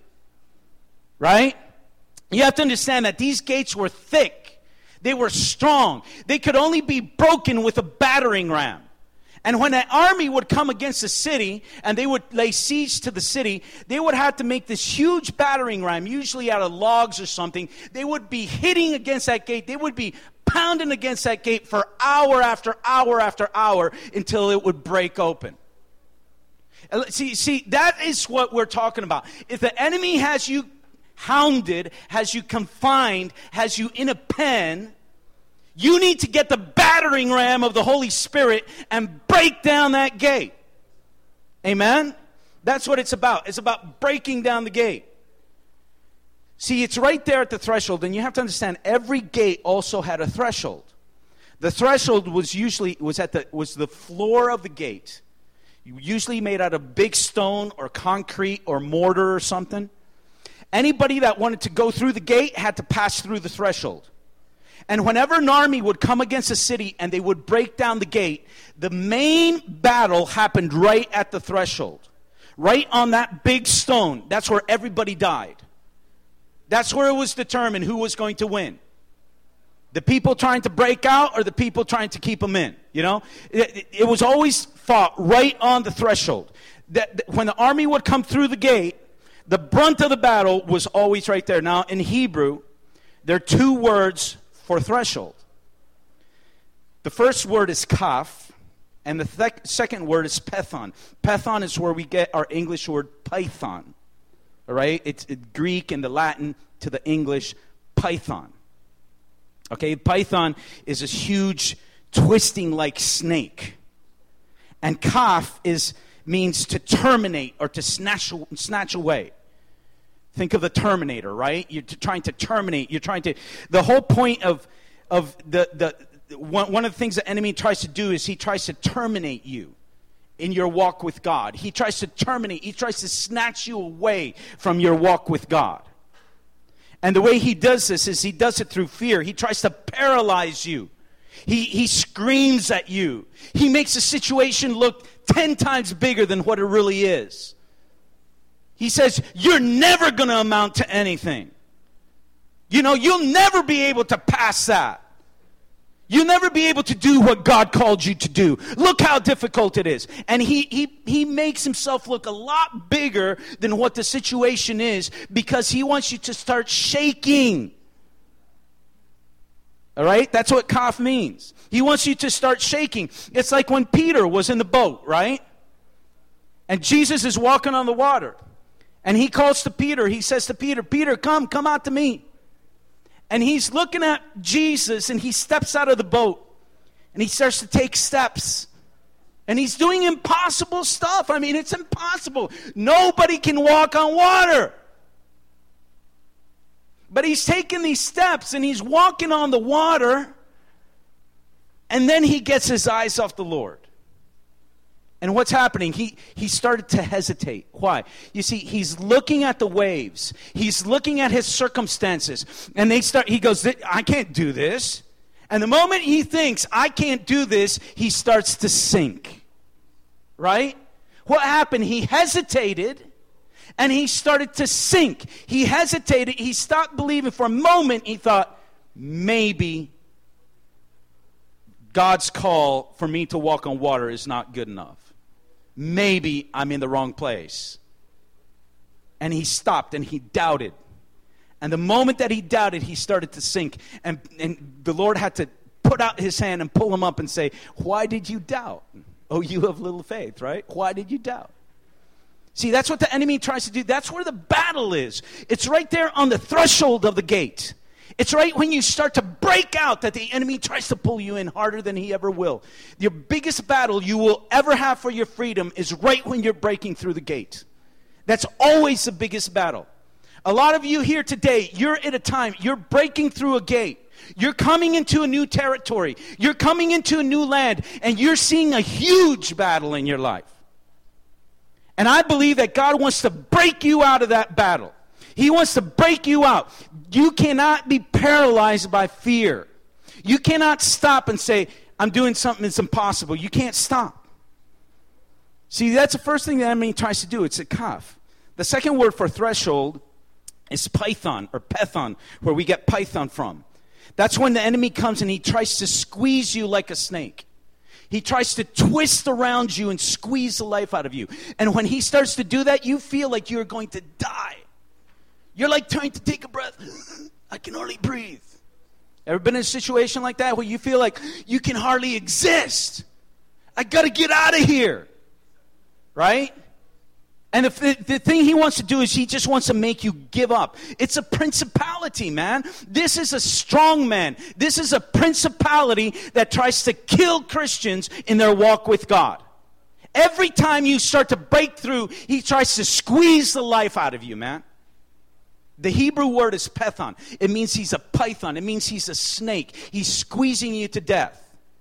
Right? You have to understand that these gates were thick. They were strong. They could only be broken with a battering ram. And when an army would come against a city and they would lay siege to the city, they would have to make this huge battering ram, usually out of logs or something. They would be hitting against that gate. They would be pounding against that gate for hour after hour after hour until it would break open. See, see, that is what we're talking about. If the enemy has you hounded, has you confined, has you in a pen, you need to get the battering ram of the Holy Spirit and break down that gate. Amen? That's what it's about. It's about breaking down the gate. See, it's right there at the threshold, and you have to understand every gate also had a threshold. The threshold was usually was at the was the floor of the gate. Usually made out of big stone or concrete or mortar or something. Anybody that wanted to go through the gate had to pass through the threshold. And whenever an army would come against a city and they would break down the gate, the main battle happened right at the threshold. Right on that big stone. That's where everybody died. That's where it was determined who was going to win. The people trying to break out or the people trying to keep them in, you know? It, it was always fought right on the threshold. That, that when the army would come through the gate, the brunt of the battle was always right there. Now, in Hebrew, there are two words for threshold. The first word is kaf, and the th- second word is pethon. Pethon is where we get our English word python. All right? It's it, Greek and the Latin to the English python. Okay, python is this huge twisting like snake. And kaf is means to terminate or to snatch, snatch away. Think of the Terminator, right? You're t- trying to terminate. You're trying to... The whole point of, of the... the one, one of the things the enemy tries to do is he tries to terminate you in your walk with God. He tries to terminate. He tries to snatch you away from your walk with God. And the way he does this is he does it through fear. He tries to paralyze you. He, he screams at you. He makes the situation look ten times bigger than what it really is. He says, you're never going to amount to anything. You know, you'll never be able to pass that. You'll never be able to do what God called you to do. Look how difficult it is. And he, he, he makes himself look a lot bigger than what the situation is because he wants you to start shaking. All right? That's what kaf means. He wants you to start shaking. It's like when Peter was in the boat, right? And Jesus is walking on the water. And he calls to Peter. He says to Peter, Peter, come, come out to me. And he's looking at Jesus and he steps out of the boat. And he starts to take steps. And he's doing impossible stuff. I mean, it's impossible. Nobody can walk on water. But he's taking these steps and he's walking on the water. And then he gets his eyes off the Lord. And what's happening? He he started to hesitate. Why? You see, he's looking at the waves. He's looking at his circumstances. And they start. He goes, I can't do this. And the moment he thinks, I can't do this, he starts to sink. Right? What happened? He hesitated. And he started to sink. He hesitated. He stopped believing. For a moment, he thought, maybe God's call for me to walk on water is not good enough. Maybe I'm in the wrong place. And he stopped and he doubted. And the moment that he doubted, he started to sink. And, and the Lord had to put out his hand and pull him up and say, why did you doubt? Oh, you have little faith, right? Why did you doubt? See, that's what the enemy tries to do. That's where the battle is. It's right there on the threshold of the gate. It's right when you start to break out that the enemy tries to pull you in harder than he ever will. Your biggest battle you will ever have for your freedom is right when you're breaking through the gate. That's always the biggest battle. A lot of you here today, you're at a time, you're breaking through a gate. You're coming into a new territory. You're coming into a new land, and you're seeing a huge battle in your life. And I believe that God wants to break you out of that battle. He wants to break you out. You cannot be paralyzed by fear. You cannot stop and say, I'm doing something that's impossible. You can't stop. See, that's the first thing the enemy tries to do. It's a kaf. The second word for threshold is python or python, where we get python from. That's when the enemy comes and he tries to squeeze you like a snake. He tries to twist around you and squeeze the life out of you. And when he starts to do that, you feel like you're going to die. You're like trying to take a breath. I can hardly breathe. Ever been in a situation like that where you feel like you can hardly exist? I got to get out of here. Right? And if the, the thing he wants to do is he just wants to make you give up. It's a principality, man. This is a strong man. This is a principality that tries to kill Christians in their walk with God. Every time you start to break through, he tries to squeeze the life out of you, man. The Hebrew word is python. It means he's a python. It means he's a snake. He's squeezing you to death.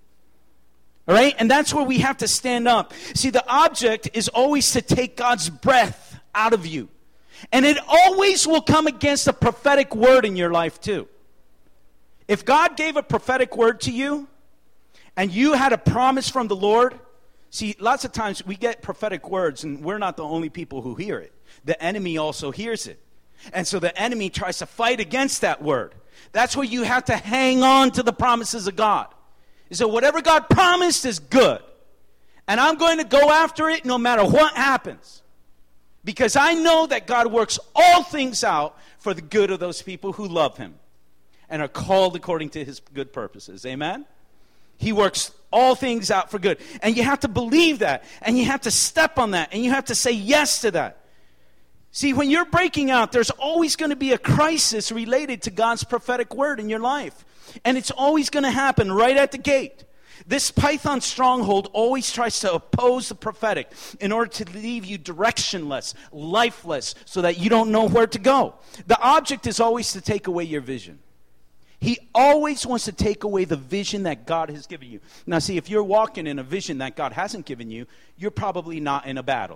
All right? And that's where we have to stand up. See, the object is always to take God's breath out of you. And it always will come against a prophetic word in your life too. If God gave a prophetic word to you, and you had a promise from the Lord, see, lots of times we get prophetic words, and we're not the only people who hear it. The enemy also hears it. And so the enemy tries to fight against that word. That's where you have to hang on to the promises of God. So whatever God promised is good. And I'm going to go after it no matter what happens. Because I know that God works all things out for the good of those people who love him and are called according to his good purposes. Amen? He works all things out for good. And you have to believe that. And you have to step on that. And you have to say yes to that. See, when you're breaking out, there's always going to be a crisis related to God's prophetic word in your life. And it's always going to happen right at the gate. This python stronghold always tries to oppose the prophetic in order to leave you directionless, lifeless, so that you don't know where to go. The object is always to take away your vision. He always wants to take away the vision that God has given you. Now, see, if you're walking in a vision that God hasn't given you, you're probably not in a battle.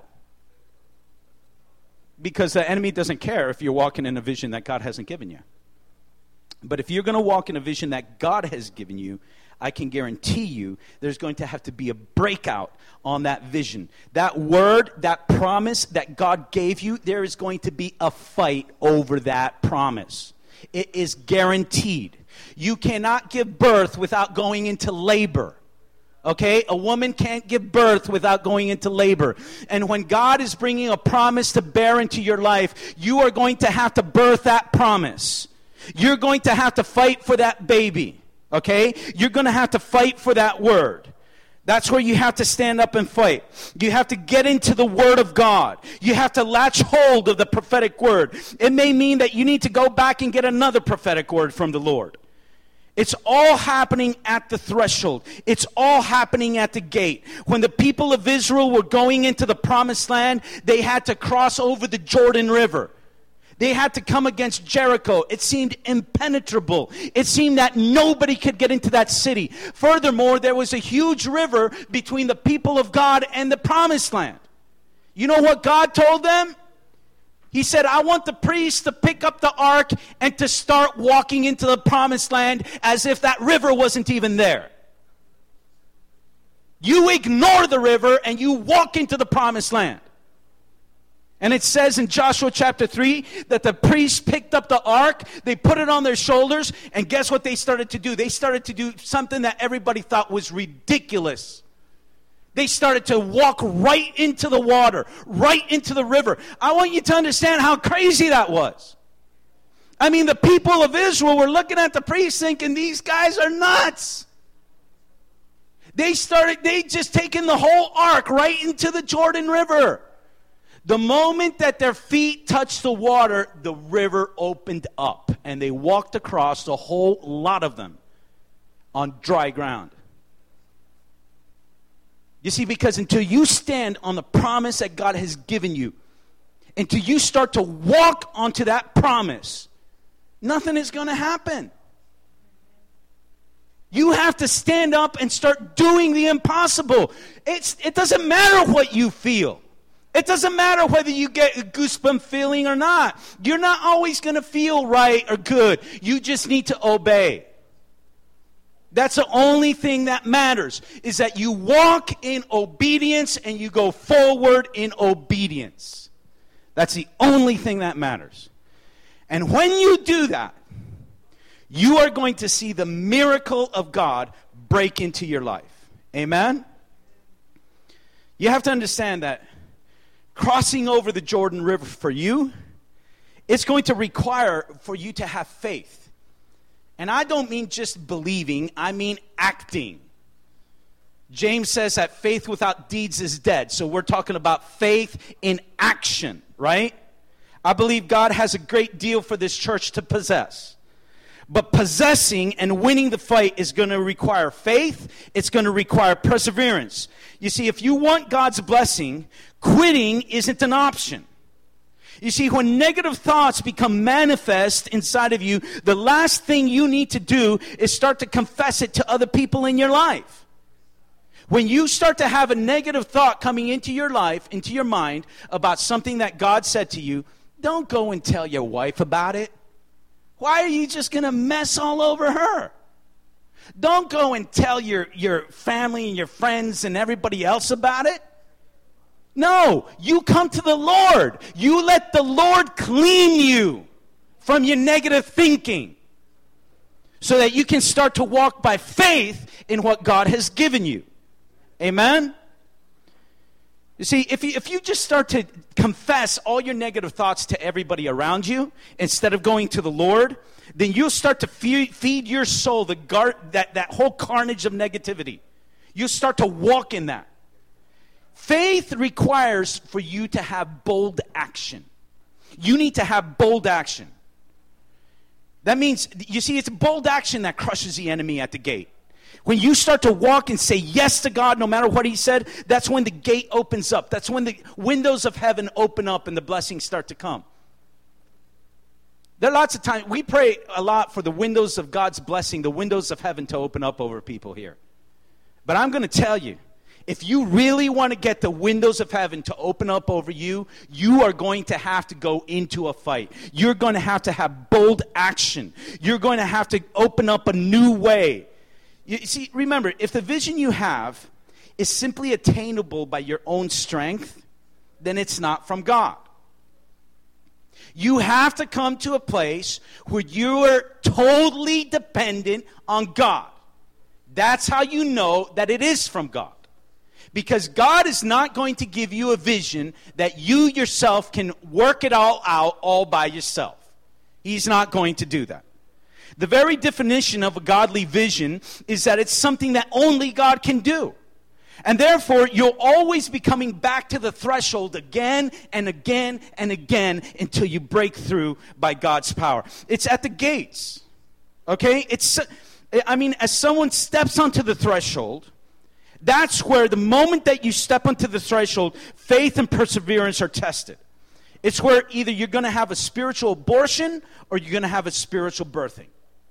Because the enemy doesn't care if you're walking in a vision that God hasn't given you. But if you're going to walk in a vision that God has given you, I can guarantee you there's going to have to be a breakout on that vision. That word, that promise that God gave you, there is going to be a fight over that promise. It is guaranteed. You cannot give birth without going into labor. Okay, a woman can't give birth without going into labor. And when God is bringing a promise to bear into your life, you are going to have to birth that promise. You're going to have to fight for that baby. Okay, you're going to have to fight for that word. That's where you have to stand up and fight. You have to get into the word of God. You have to latch hold of the prophetic word. It may mean that you need to go back and get another prophetic word from the Lord. It's all happening at the threshold. It's all happening at the gate. When the people of Israel were going into the promised land, they had to cross over the Jordan River. They had to come against Jericho. It seemed impenetrable. It seemed that nobody could get into that city. Furthermore, there was a huge river between the people of God and the promised land. You know what God told them? He said, I want the priests to pick up the ark and to start walking into the promised land as if that river wasn't even there. You ignore the river and you walk into the promised land. And it says in Joshua chapter three that the priests picked up the ark, they put it on their shoulders, and guess what they started to do? They started to do something that everybody thought was ridiculous. They started to walk right into the water, right into the river. I want you to understand how crazy that was. I mean, the people of Israel were looking at the priests thinking, these guys are nuts. They started, they just taken the whole ark right into the Jordan River. The moment that their feet touched the water, the river opened up, and they walked across, the whole lot of them, on dry ground. You see, because until you stand on the promise that God has given you, until you start to walk onto that promise, nothing is going to happen. You have to stand up and start doing the impossible. It's, it doesn't matter what you feel. It doesn't matter whether you get a goosebump feeling or not. You're not always going to feel right or good. You just need to obey. That's the only thing that matters, is that you walk in obedience and you go forward in obedience. That's the only thing that matters. And when you do that, you are going to see the miracle of God break into your life. Amen? You have to understand that crossing over the Jordan River for you, it's going to require for you to have faith. And I don't mean just believing, I mean acting. James says that faith without deeds is dead. So we're talking about faith in action, right? I believe God has a great deal for this church to possess. But possessing and winning the fight is going to require faith. It's going to require perseverance. You see, if you want God's blessing, quitting isn't an option. You see, when negative thoughts become manifest inside of you, the last thing you need to do is start to confess it to other people in your life. When you start to have a negative thought coming into your life, into your mind, about something that God said to you, don't go and tell your wife about it. Why are you just going to mess all over her? Don't go and tell your, your family and your friends and everybody else about it. No, you come to the Lord. You let the Lord clean you from your negative thinking so that you can start to walk by faith in what God has given you. Amen? You see, if you, if you just start to confess all your negative thoughts to everybody around you instead of going to the Lord, then you'll start to feed, feed your soul the gar- that, that whole carnage of negativity. You'll start to walk in that. Faith requires for you to have bold action. You need to have bold action. That means, you see, it's bold action that crushes the enemy at the gate. When you start to walk and say yes to God no matter what he said, that's when the gate opens up. That's when the windows of heaven open up and the blessings start to come. There are lots of times, we pray a lot for the windows of God's blessing, the windows of heaven to open up over people here. But I'm going to tell you, if you really want to get the windows of heaven to open up over you, you are going to have to go into a fight. You're going to have to have bold action. You're going to have to open up a new way. You see, remember, if the vision you have is simply attainable by your own strength, then it's not from God. You have to come to a place where you are totally dependent on God. That's how you know that it is from God. Because God is not going to give you a vision that you yourself can work it all out all by yourself. He's not going to do that. The very definition of a godly vision is that it's something that only God can do. And therefore, you'll always be coming back to the threshold again and again and again until you break through by God's power. It's at the gates. Okay? It's I mean, as someone steps onto the threshold, that's where the moment that you step onto the threshold, faith and perseverance are tested. It's where either you're going to have a spiritual abortion or you're going to have a spiritual birthing.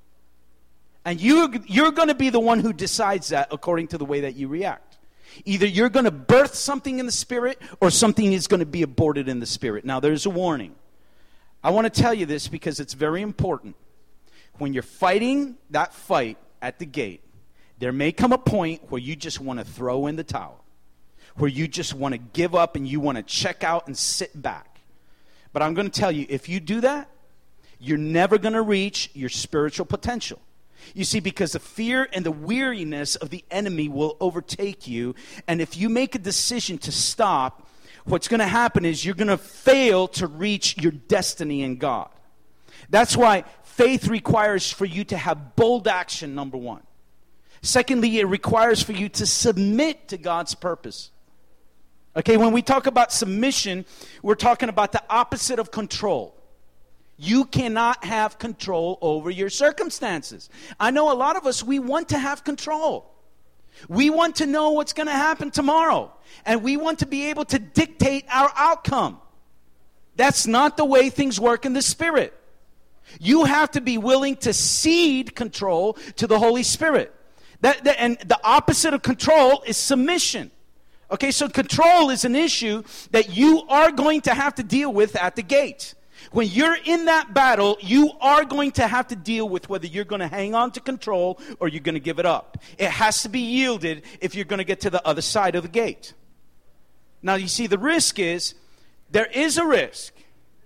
And you, you're going to be the one who decides that according to the way that you react. Either you're going to birth something in the spirit or something is going to be aborted in the spirit. Now, there's a warning. I want to tell you this because it's very important. When you're fighting that fight at the gate, there may come a point where you just want to throw in the towel, where you just want to give up and you want to check out and sit back. But I'm going to tell you, if you do that, you're never going to reach your spiritual potential. You see, because the fear and the weariness of the enemy will overtake you, and if you make a decision to stop, what's going to happen is you're going to fail to reach your destiny in God. That's why faith requires for you to have bold action, number one. Secondly, it requires for you to submit to God's purpose. Okay, when we talk about submission, we're talking about the opposite of control. You cannot have control over your circumstances. I know a lot of us, we want to have control. We want to know what's going to happen tomorrow. And we want to be able to dictate our outcome. That's not the way things work in the Spirit. You have to be willing to cede control to the Holy Spirit. That, that, and the opposite of control is submission. Okay, so control is an issue that you are going to have to deal with at the gate. When you're in that battle, you are going to have to deal with whether you're going to hang on to control or you're going to give it up. It has to be yielded if you're going to get to the other side of the gate. Now, you see, the risk is, there is a risk.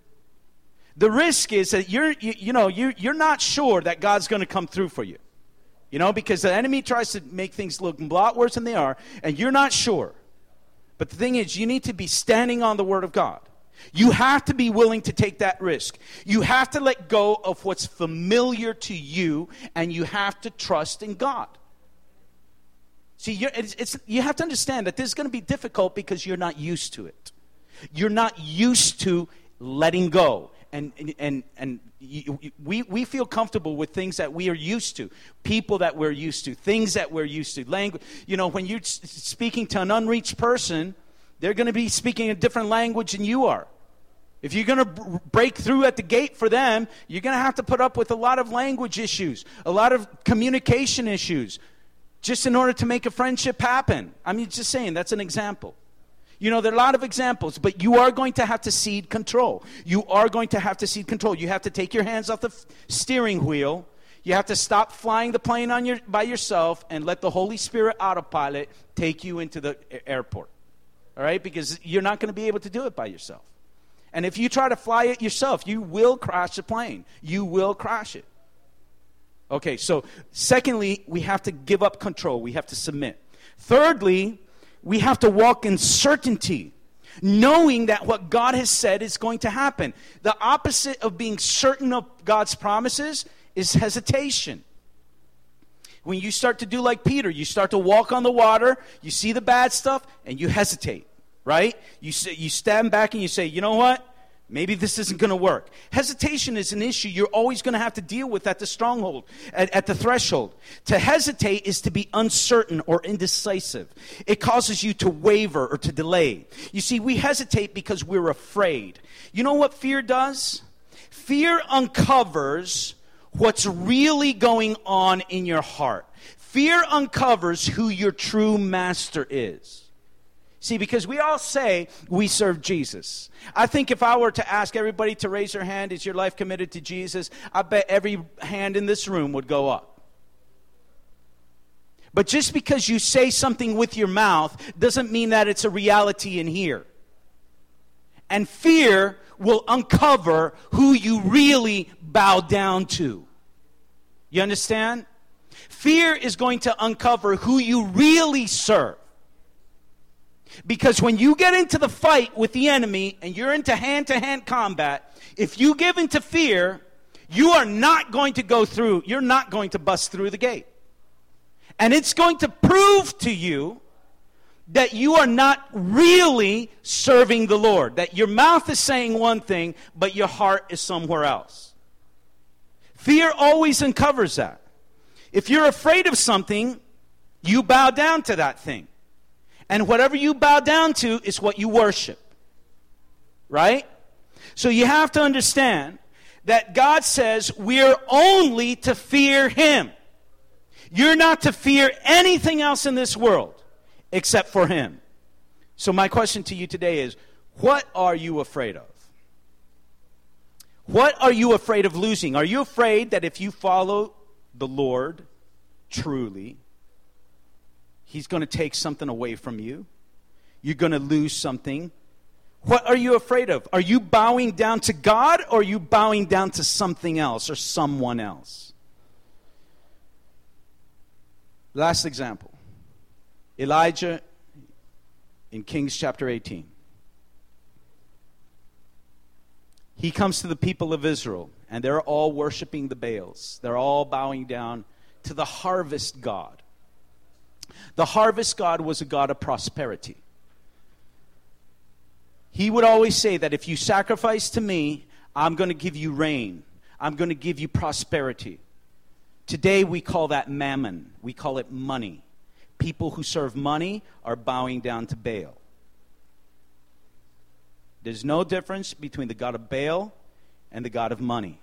The risk is that you're, you, you know, you're, you're not sure that God's going to come through for you. You know, because the enemy tries to make things look a lot worse than they are, and you're not sure. But the thing is, you need to be standing on the Word of God. You have to be willing to take that risk. You have to let go of what's familiar to you, and you have to trust in God. See, you're, it's, it's, you have to understand that this is going to be difficult because you're not used to it. You're not used to letting go. And and and, and you, we, we feel comfortable with things that we are used to, people that we're used to, things that we're used to. Language. You know, when you're speaking to an unreached person, they're going to be speaking a different language than you are. If you're going to b- break through at the gate for them, you're going to have to put up with a lot of language issues, a lot of communication issues, just in order to make a friendship happen. I mean, just saying, that's an example. You know, there are a lot of examples, but you are going to have to cede control. You are going to have to cede control. You have to take your hands off the f- steering wheel. You have to stop flying the plane on your by yourself and let the Holy Spirit autopilot take you into the a- airport. All right? Because you're not going to be able to do it by yourself. And if you try to fly it yourself, you will crash the plane. You will crash it. Okay, so secondly, we have to give up control. We have to submit. Thirdly, we have to walk in certainty, knowing that what God has said is going to happen. The opposite of being certain of God's promises is hesitation. When you start to do like Peter, you start to walk on the water, you see the bad stuff, and you hesitate, right? You say, you stand back and you say, you know what? Maybe this isn't going to work. Hesitation is an issue you're always going to have to deal with at the stronghold, at, at the threshold. To hesitate is to be uncertain or indecisive. It causes you to waver or to delay. You see, we hesitate because we're afraid. You know what fear does? Fear uncovers what's really going on in your heart. Fear uncovers who your true master is. See, because we all say we serve Jesus. I think if I were to ask everybody to raise their hand, is your life committed to Jesus? I bet every hand in this room would go up. But just because you say something with your mouth doesn't mean that it's a reality in here. And fear will uncover who you really bow down to. You understand? Fear is going to uncover who you really serve. Because when you get into the fight with the enemy and you're into hand-to-hand combat, if you give into fear, you are not going to go through, you're not going to bust through the gate. And it's going to prove to you that you are not really serving the Lord. That your mouth is saying one thing, but your heart is somewhere else. Fear always uncovers that. If you're afraid of something, you bow down to that thing. And whatever you bow down to is what you worship. Right? So you have to understand that God says we're only to fear Him. You're not to fear anything else in this world except for Him. So my question to you today is, what are you afraid of? What are you afraid of losing? Are you afraid that if you follow the Lord truly, He's going to take something away from you? You're going to lose something? What are you afraid of? Are you bowing down to God, or are you bowing down to something else or someone else? Last example. Elijah in Kings chapter eighteen. He comes to the people of Israel, and they're all worshiping the Baals. They're all bowing down to the harvest god. The harvest god was a god of prosperity. He would always say that if you sacrifice to me, I'm going to give you rain. I'm going to give you prosperity. Today we call that mammon. We call it money. People who serve money are bowing down to Baal. There's no difference between the god of Baal and the god of money.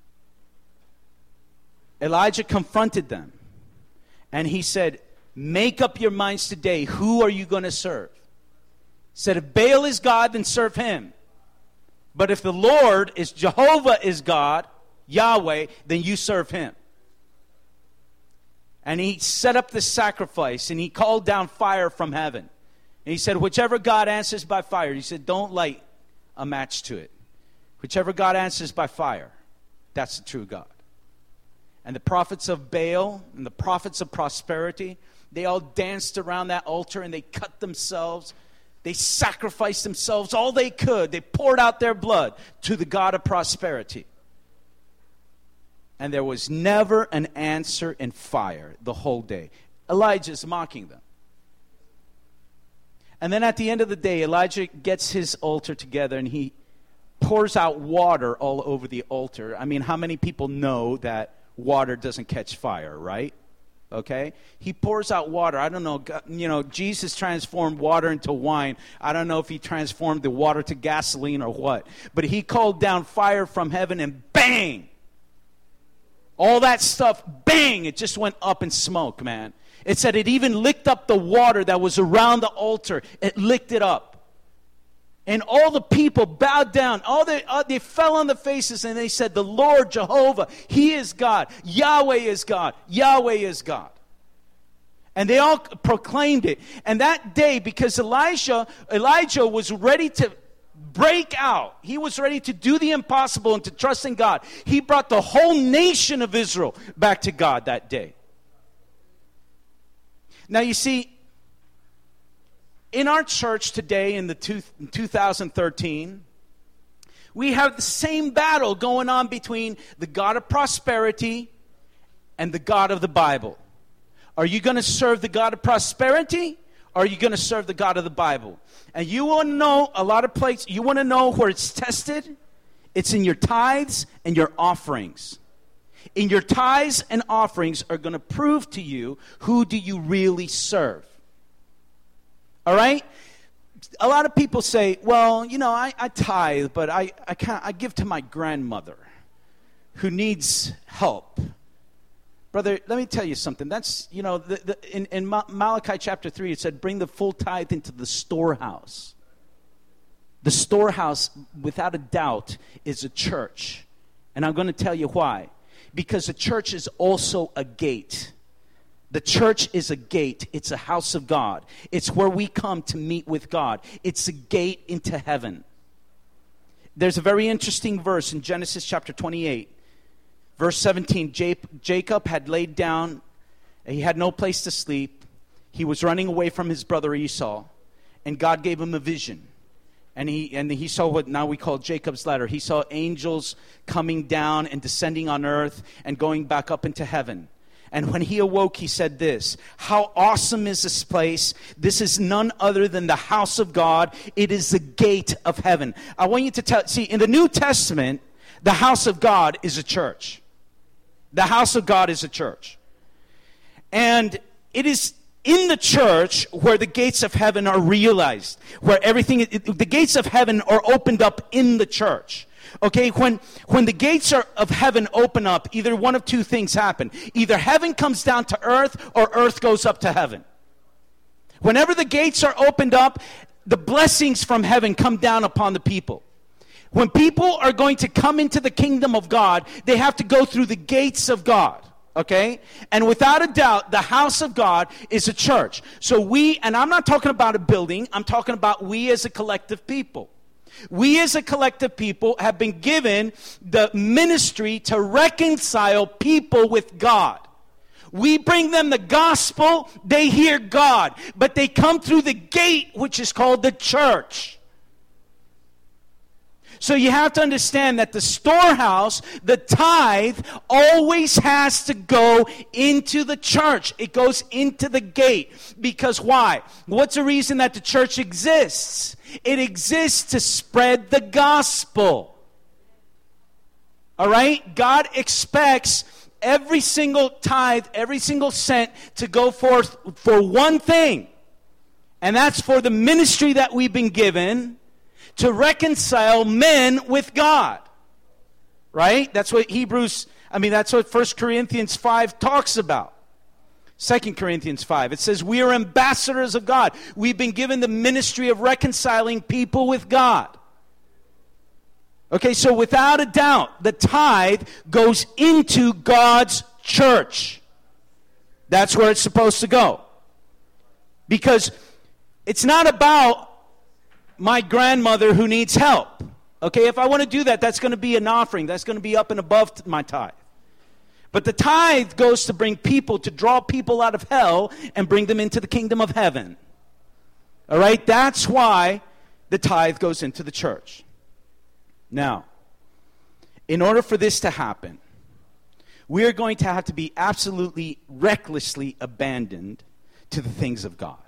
Elijah confronted them, and he said, make up your minds today. Who are you going to serve? Said, if Baal is God, then serve him. But if the Lord is Jehovah is God, Yahweh, then you serve him. And he set up this sacrifice, and he called down fire from heaven. And he said, whichever God answers by fire, he said, don't light a match to it. Whichever God answers by fire, that's the true God. And the prophets of Baal and the prophets of prosperity, they all danced around that altar, and they cut themselves. They sacrificed themselves all they could. They poured out their blood to the God of prosperity. And there was never an answer in fire the whole day. Elijah's mocking them. And then at the end of the day, Elijah gets his altar together, and he pours out water all over the altar. I mean, how many people know that water doesn't catch fire, right? Okay? He pours out water. I don't know, you know, Jesus transformed water into wine. I don't know if he transformed the water to gasoline or what. But he called down fire from heaven, and bang! All that stuff, bang! It just went up in smoke, man. It said it even licked up the water that was around the altar. It licked it up. And all the people bowed down. All they, uh, they fell on their faces, and they said, the Lord Jehovah, He is God. Yahweh is God. Yahweh is God. And they all proclaimed it. And that day, because Elijah, Elijah was ready to break out. He was ready to do the impossible and to trust in God. He brought the whole nation of Israel back to God that day. Now you see, in our church today in the two, in two thousand thirteen, we have the same battle going on between the God of prosperity and the God of the Bible. Are you going to serve the God of prosperity, or are you going to serve the God of the Bible? And you want to know a lot of places, you want to know where it's tested? It's in your tithes and your offerings. In your tithes and offerings are going to prove to you who do you really serve. All right? A lot of people say, well, you know, I, I tithe, but I, I, can't, I give to my grandmother who needs help. Brother, let me tell you something. That's, you know, the, the, in, in Malachi chapter three, it said, bring the full tithe into the storehouse. The storehouse, without a doubt, is a church. And I'm going to tell you why. Because the church is also a gate. The church is a gate. It's a house of God. It's where we come to meet with God. It's a gate into heaven. There's a very interesting verse in Genesis chapter twenty-eight. Verse seventeen, Jacob had laid down. He had no place to sleep. He was running away from his brother Esau. And God gave him a vision. And he and he saw what now we call Jacob's ladder. He saw angels coming down and descending on earth and going back up into heaven. And when he awoke, he said this, how awesome is this place? This is none other than the house of God. It is the gate of heaven. I want you to tell, see, in the New Testament, the house of God is a church. The house of God is a church. And it is in the church where the gates of heaven are realized, where everything, it, the gates of heaven are opened up in the church. Okay, when when the gates are, of heaven open up, either one of two things happen. Either heaven comes down to earth, or earth goes up to heaven. Whenever the gates are opened up, the blessings from heaven come down upon the people. When people are going to come into the kingdom of God, they have to go through the gates of God. Okay? And without a doubt, the house of God is a church. So we, and I'm not talking about a building, I'm talking about we as a collective people. We as a collective people have been given the ministry to reconcile people with God. We bring them the gospel, they hear God, but they come through the gate which is called the church. So you have to understand that the storehouse, the tithe, always has to go into the church. It goes into the gate. Because why? What's the reason that the church exists? It exists to spread the gospel. All right? God expects every single tithe, every single cent to go forth for one thing. And that's for the ministry that we've been given to reconcile men with God. Right? That's what Hebrews, I mean, that's what First Corinthians five talks about. Second Corinthians five, it says we are ambassadors of God. We've been given the ministry of reconciling people with God. Okay, so without a doubt, the tithe goes into God's church. That's where it's supposed to go. Because it's not about my grandmother who needs help. Okay, if I want to do that, that's going to be an offering. That's going to be up and above my tithe. But the tithe goes to bring people, to draw people out of hell and bring them into the kingdom of heaven. All right, that's why the tithe goes into the church. Now, in order for this to happen, we are going to have to be absolutely recklessly abandoned to the things of God.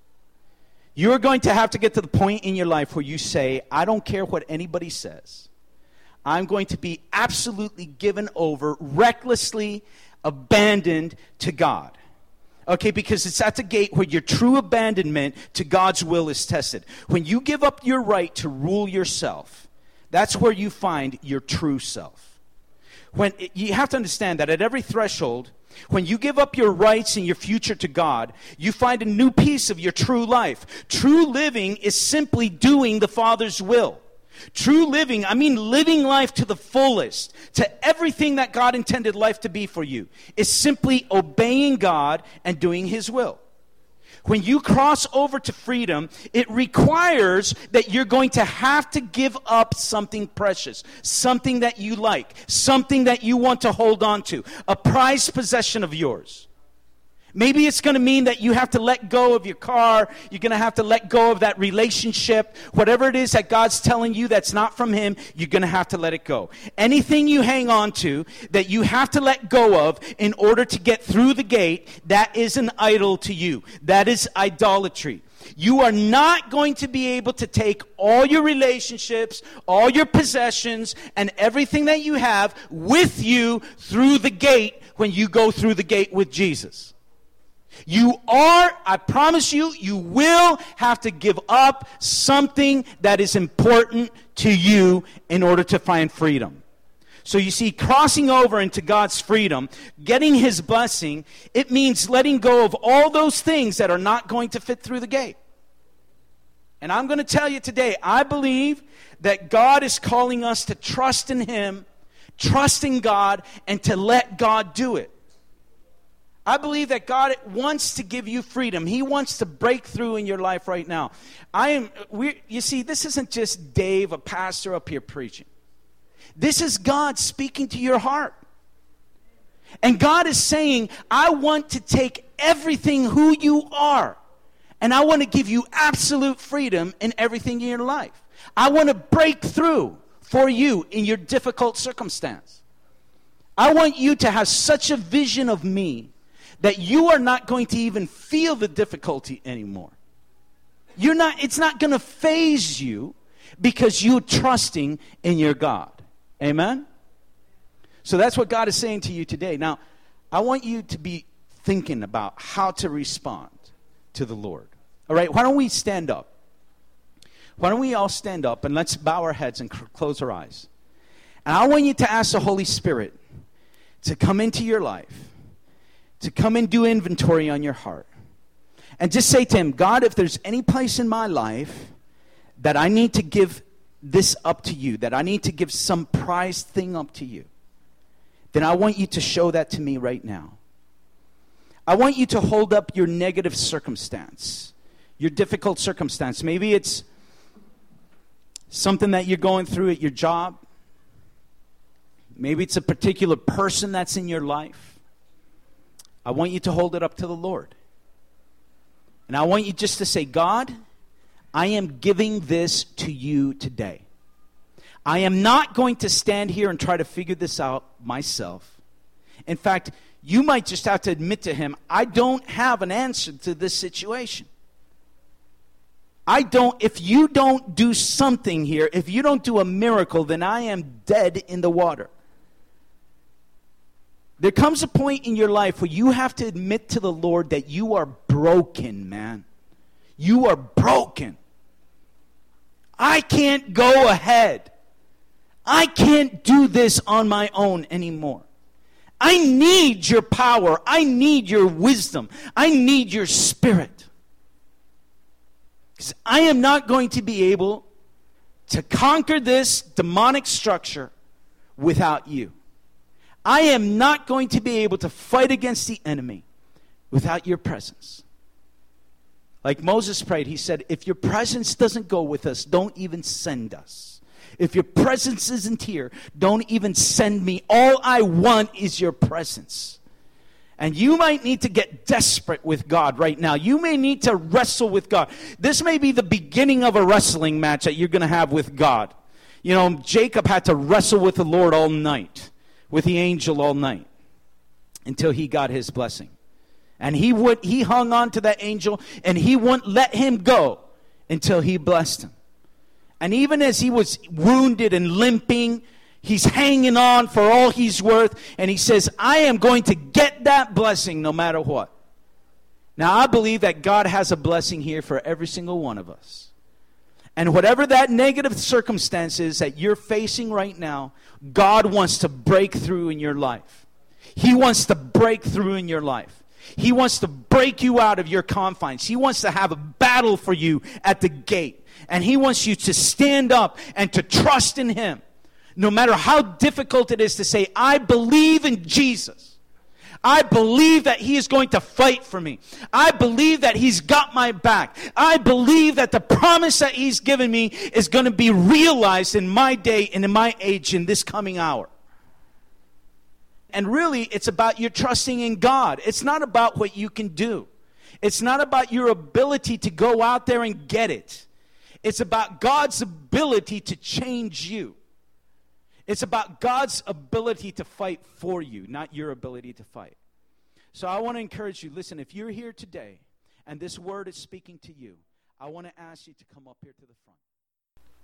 You're going to have to get to the point in your life where you say, I don't care what anybody says. I'm going to be absolutely given over, recklessly abandoned to God. Okay, because it's at the gate where your true abandonment to God's will is tested. When you give up your right to rule yourself, that's where you find your true self. When you have to understand that at every threshold, when you give up your rights and your future to God, you find a new piece of your true life. True living is simply doing the Father's will. True living, I mean living life to the fullest, to everything that God intended life to be for you, is simply obeying God and doing His will. When you cross over to freedom, it requires that you're going to have to give up something precious, something that you like, something that you want to hold on to, a prized possession of yours. Maybe it's going to mean that you have to let go of your car. You're going to have to let go of that relationship. Whatever it is that God's telling you that's not from Him, you're going to have to let it go. Anything you hang on to that you have to let go of in order to get through the gate, that is an idol to you. That is idolatry. You are not going to be able to take all your relationships, all your possessions, and everything that you have with you through the gate when you go through the gate with Jesus. You are, I promise you, you will have to give up something that is important to you in order to find freedom. So you see, crossing over into God's freedom, getting His blessing, it means letting go of all those things that are not going to fit through the gate. And I'm going to tell you today, I believe that God is calling us to trust in Him, trust in God, and to let God do it. I believe that God wants to give you freedom. He wants to break through in your life right now. I am. We, you see, this isn't just Dave, a pastor up here preaching. This is God speaking to your heart. And God is saying, I want to take everything who you are, and I want to give you absolute freedom in everything in your life. I want to break through for you in your difficult circumstance. I want you to have such a vision of me that you are not going to even feel the difficulty anymore. You're not, it's not going to faze you because you're trusting in your God. Amen? So that's what God is saying to you today. Now, I want you to be thinking about how to respond to the Lord. All right, why don't we stand up? Why don't we all stand up and let's bow our heads and cr- close our eyes. And I want you to ask the Holy Spirit to come into your life, to come and do inventory on your heart. And just say to him, God, if there's any place in my life that I need to give this up to you, that I need to give some prized thing up to you, then I want you to show that to me right now. I want you to hold up your negative circumstance, your difficult circumstance. Maybe it's something that you're going through at your job. Maybe it's a particular person that's in your life. I want you to hold it up to the Lord. And I want you just to say, God, I am giving this to you today. I am not going to stand here and try to figure this out myself. In fact, you might just have to admit to him, I don't have an answer to this situation. I don't, if you don't do something here, if you don't do a miracle, then I am dead in the water. There comes a point in your life where you have to admit to the Lord that you are broken, man. You are broken. I can't go ahead. I can't do this on my own anymore. I need your power. I need your wisdom. I need your spirit. Because I am not going to be able to conquer this demonic structure without you. I am not going to be able to fight against the enemy without your presence. Like Moses prayed, he said, if your presence doesn't go with us, don't even send us. If your presence isn't here, don't even send me. All I want is your presence. And you might need to get desperate with God right now. You may need to wrestle with God. This may be the beginning of a wrestling match that you're going to have with God. You know, Jacob had to wrestle with the Lord all night, with the angel all night, until he got his blessing. And he would he hung on to that angel, and he wouldn't let him go until he blessed him. And even as he was wounded and limping, he's hanging on for all he's worth. And he says, I am going to get that blessing no matter what. Now, I believe that God has a blessing here for every single one of us. And whatever that negative circumstance is that you're facing right now, God wants to break through in your life. He wants to break through in your life. He wants to break you out of your confines. He wants to have a battle for you at the gate. And he wants you to stand up and to trust in him. No matter how difficult it is to say, I believe in Jesus. I believe that he is going to fight for me. I believe that he's got my back. I believe that the promise that he's given me is going to be realized in my day and in my age in this coming hour. And really, it's about your trusting in God. It's not about what you can do. It's not about your ability to go out there and get it. It's about God's ability to change you. It's about God's ability to fight for you, not your ability to fight. So I want to encourage you, listen, if you're here today and this word is speaking to you, I want to ask you to come up here to the front.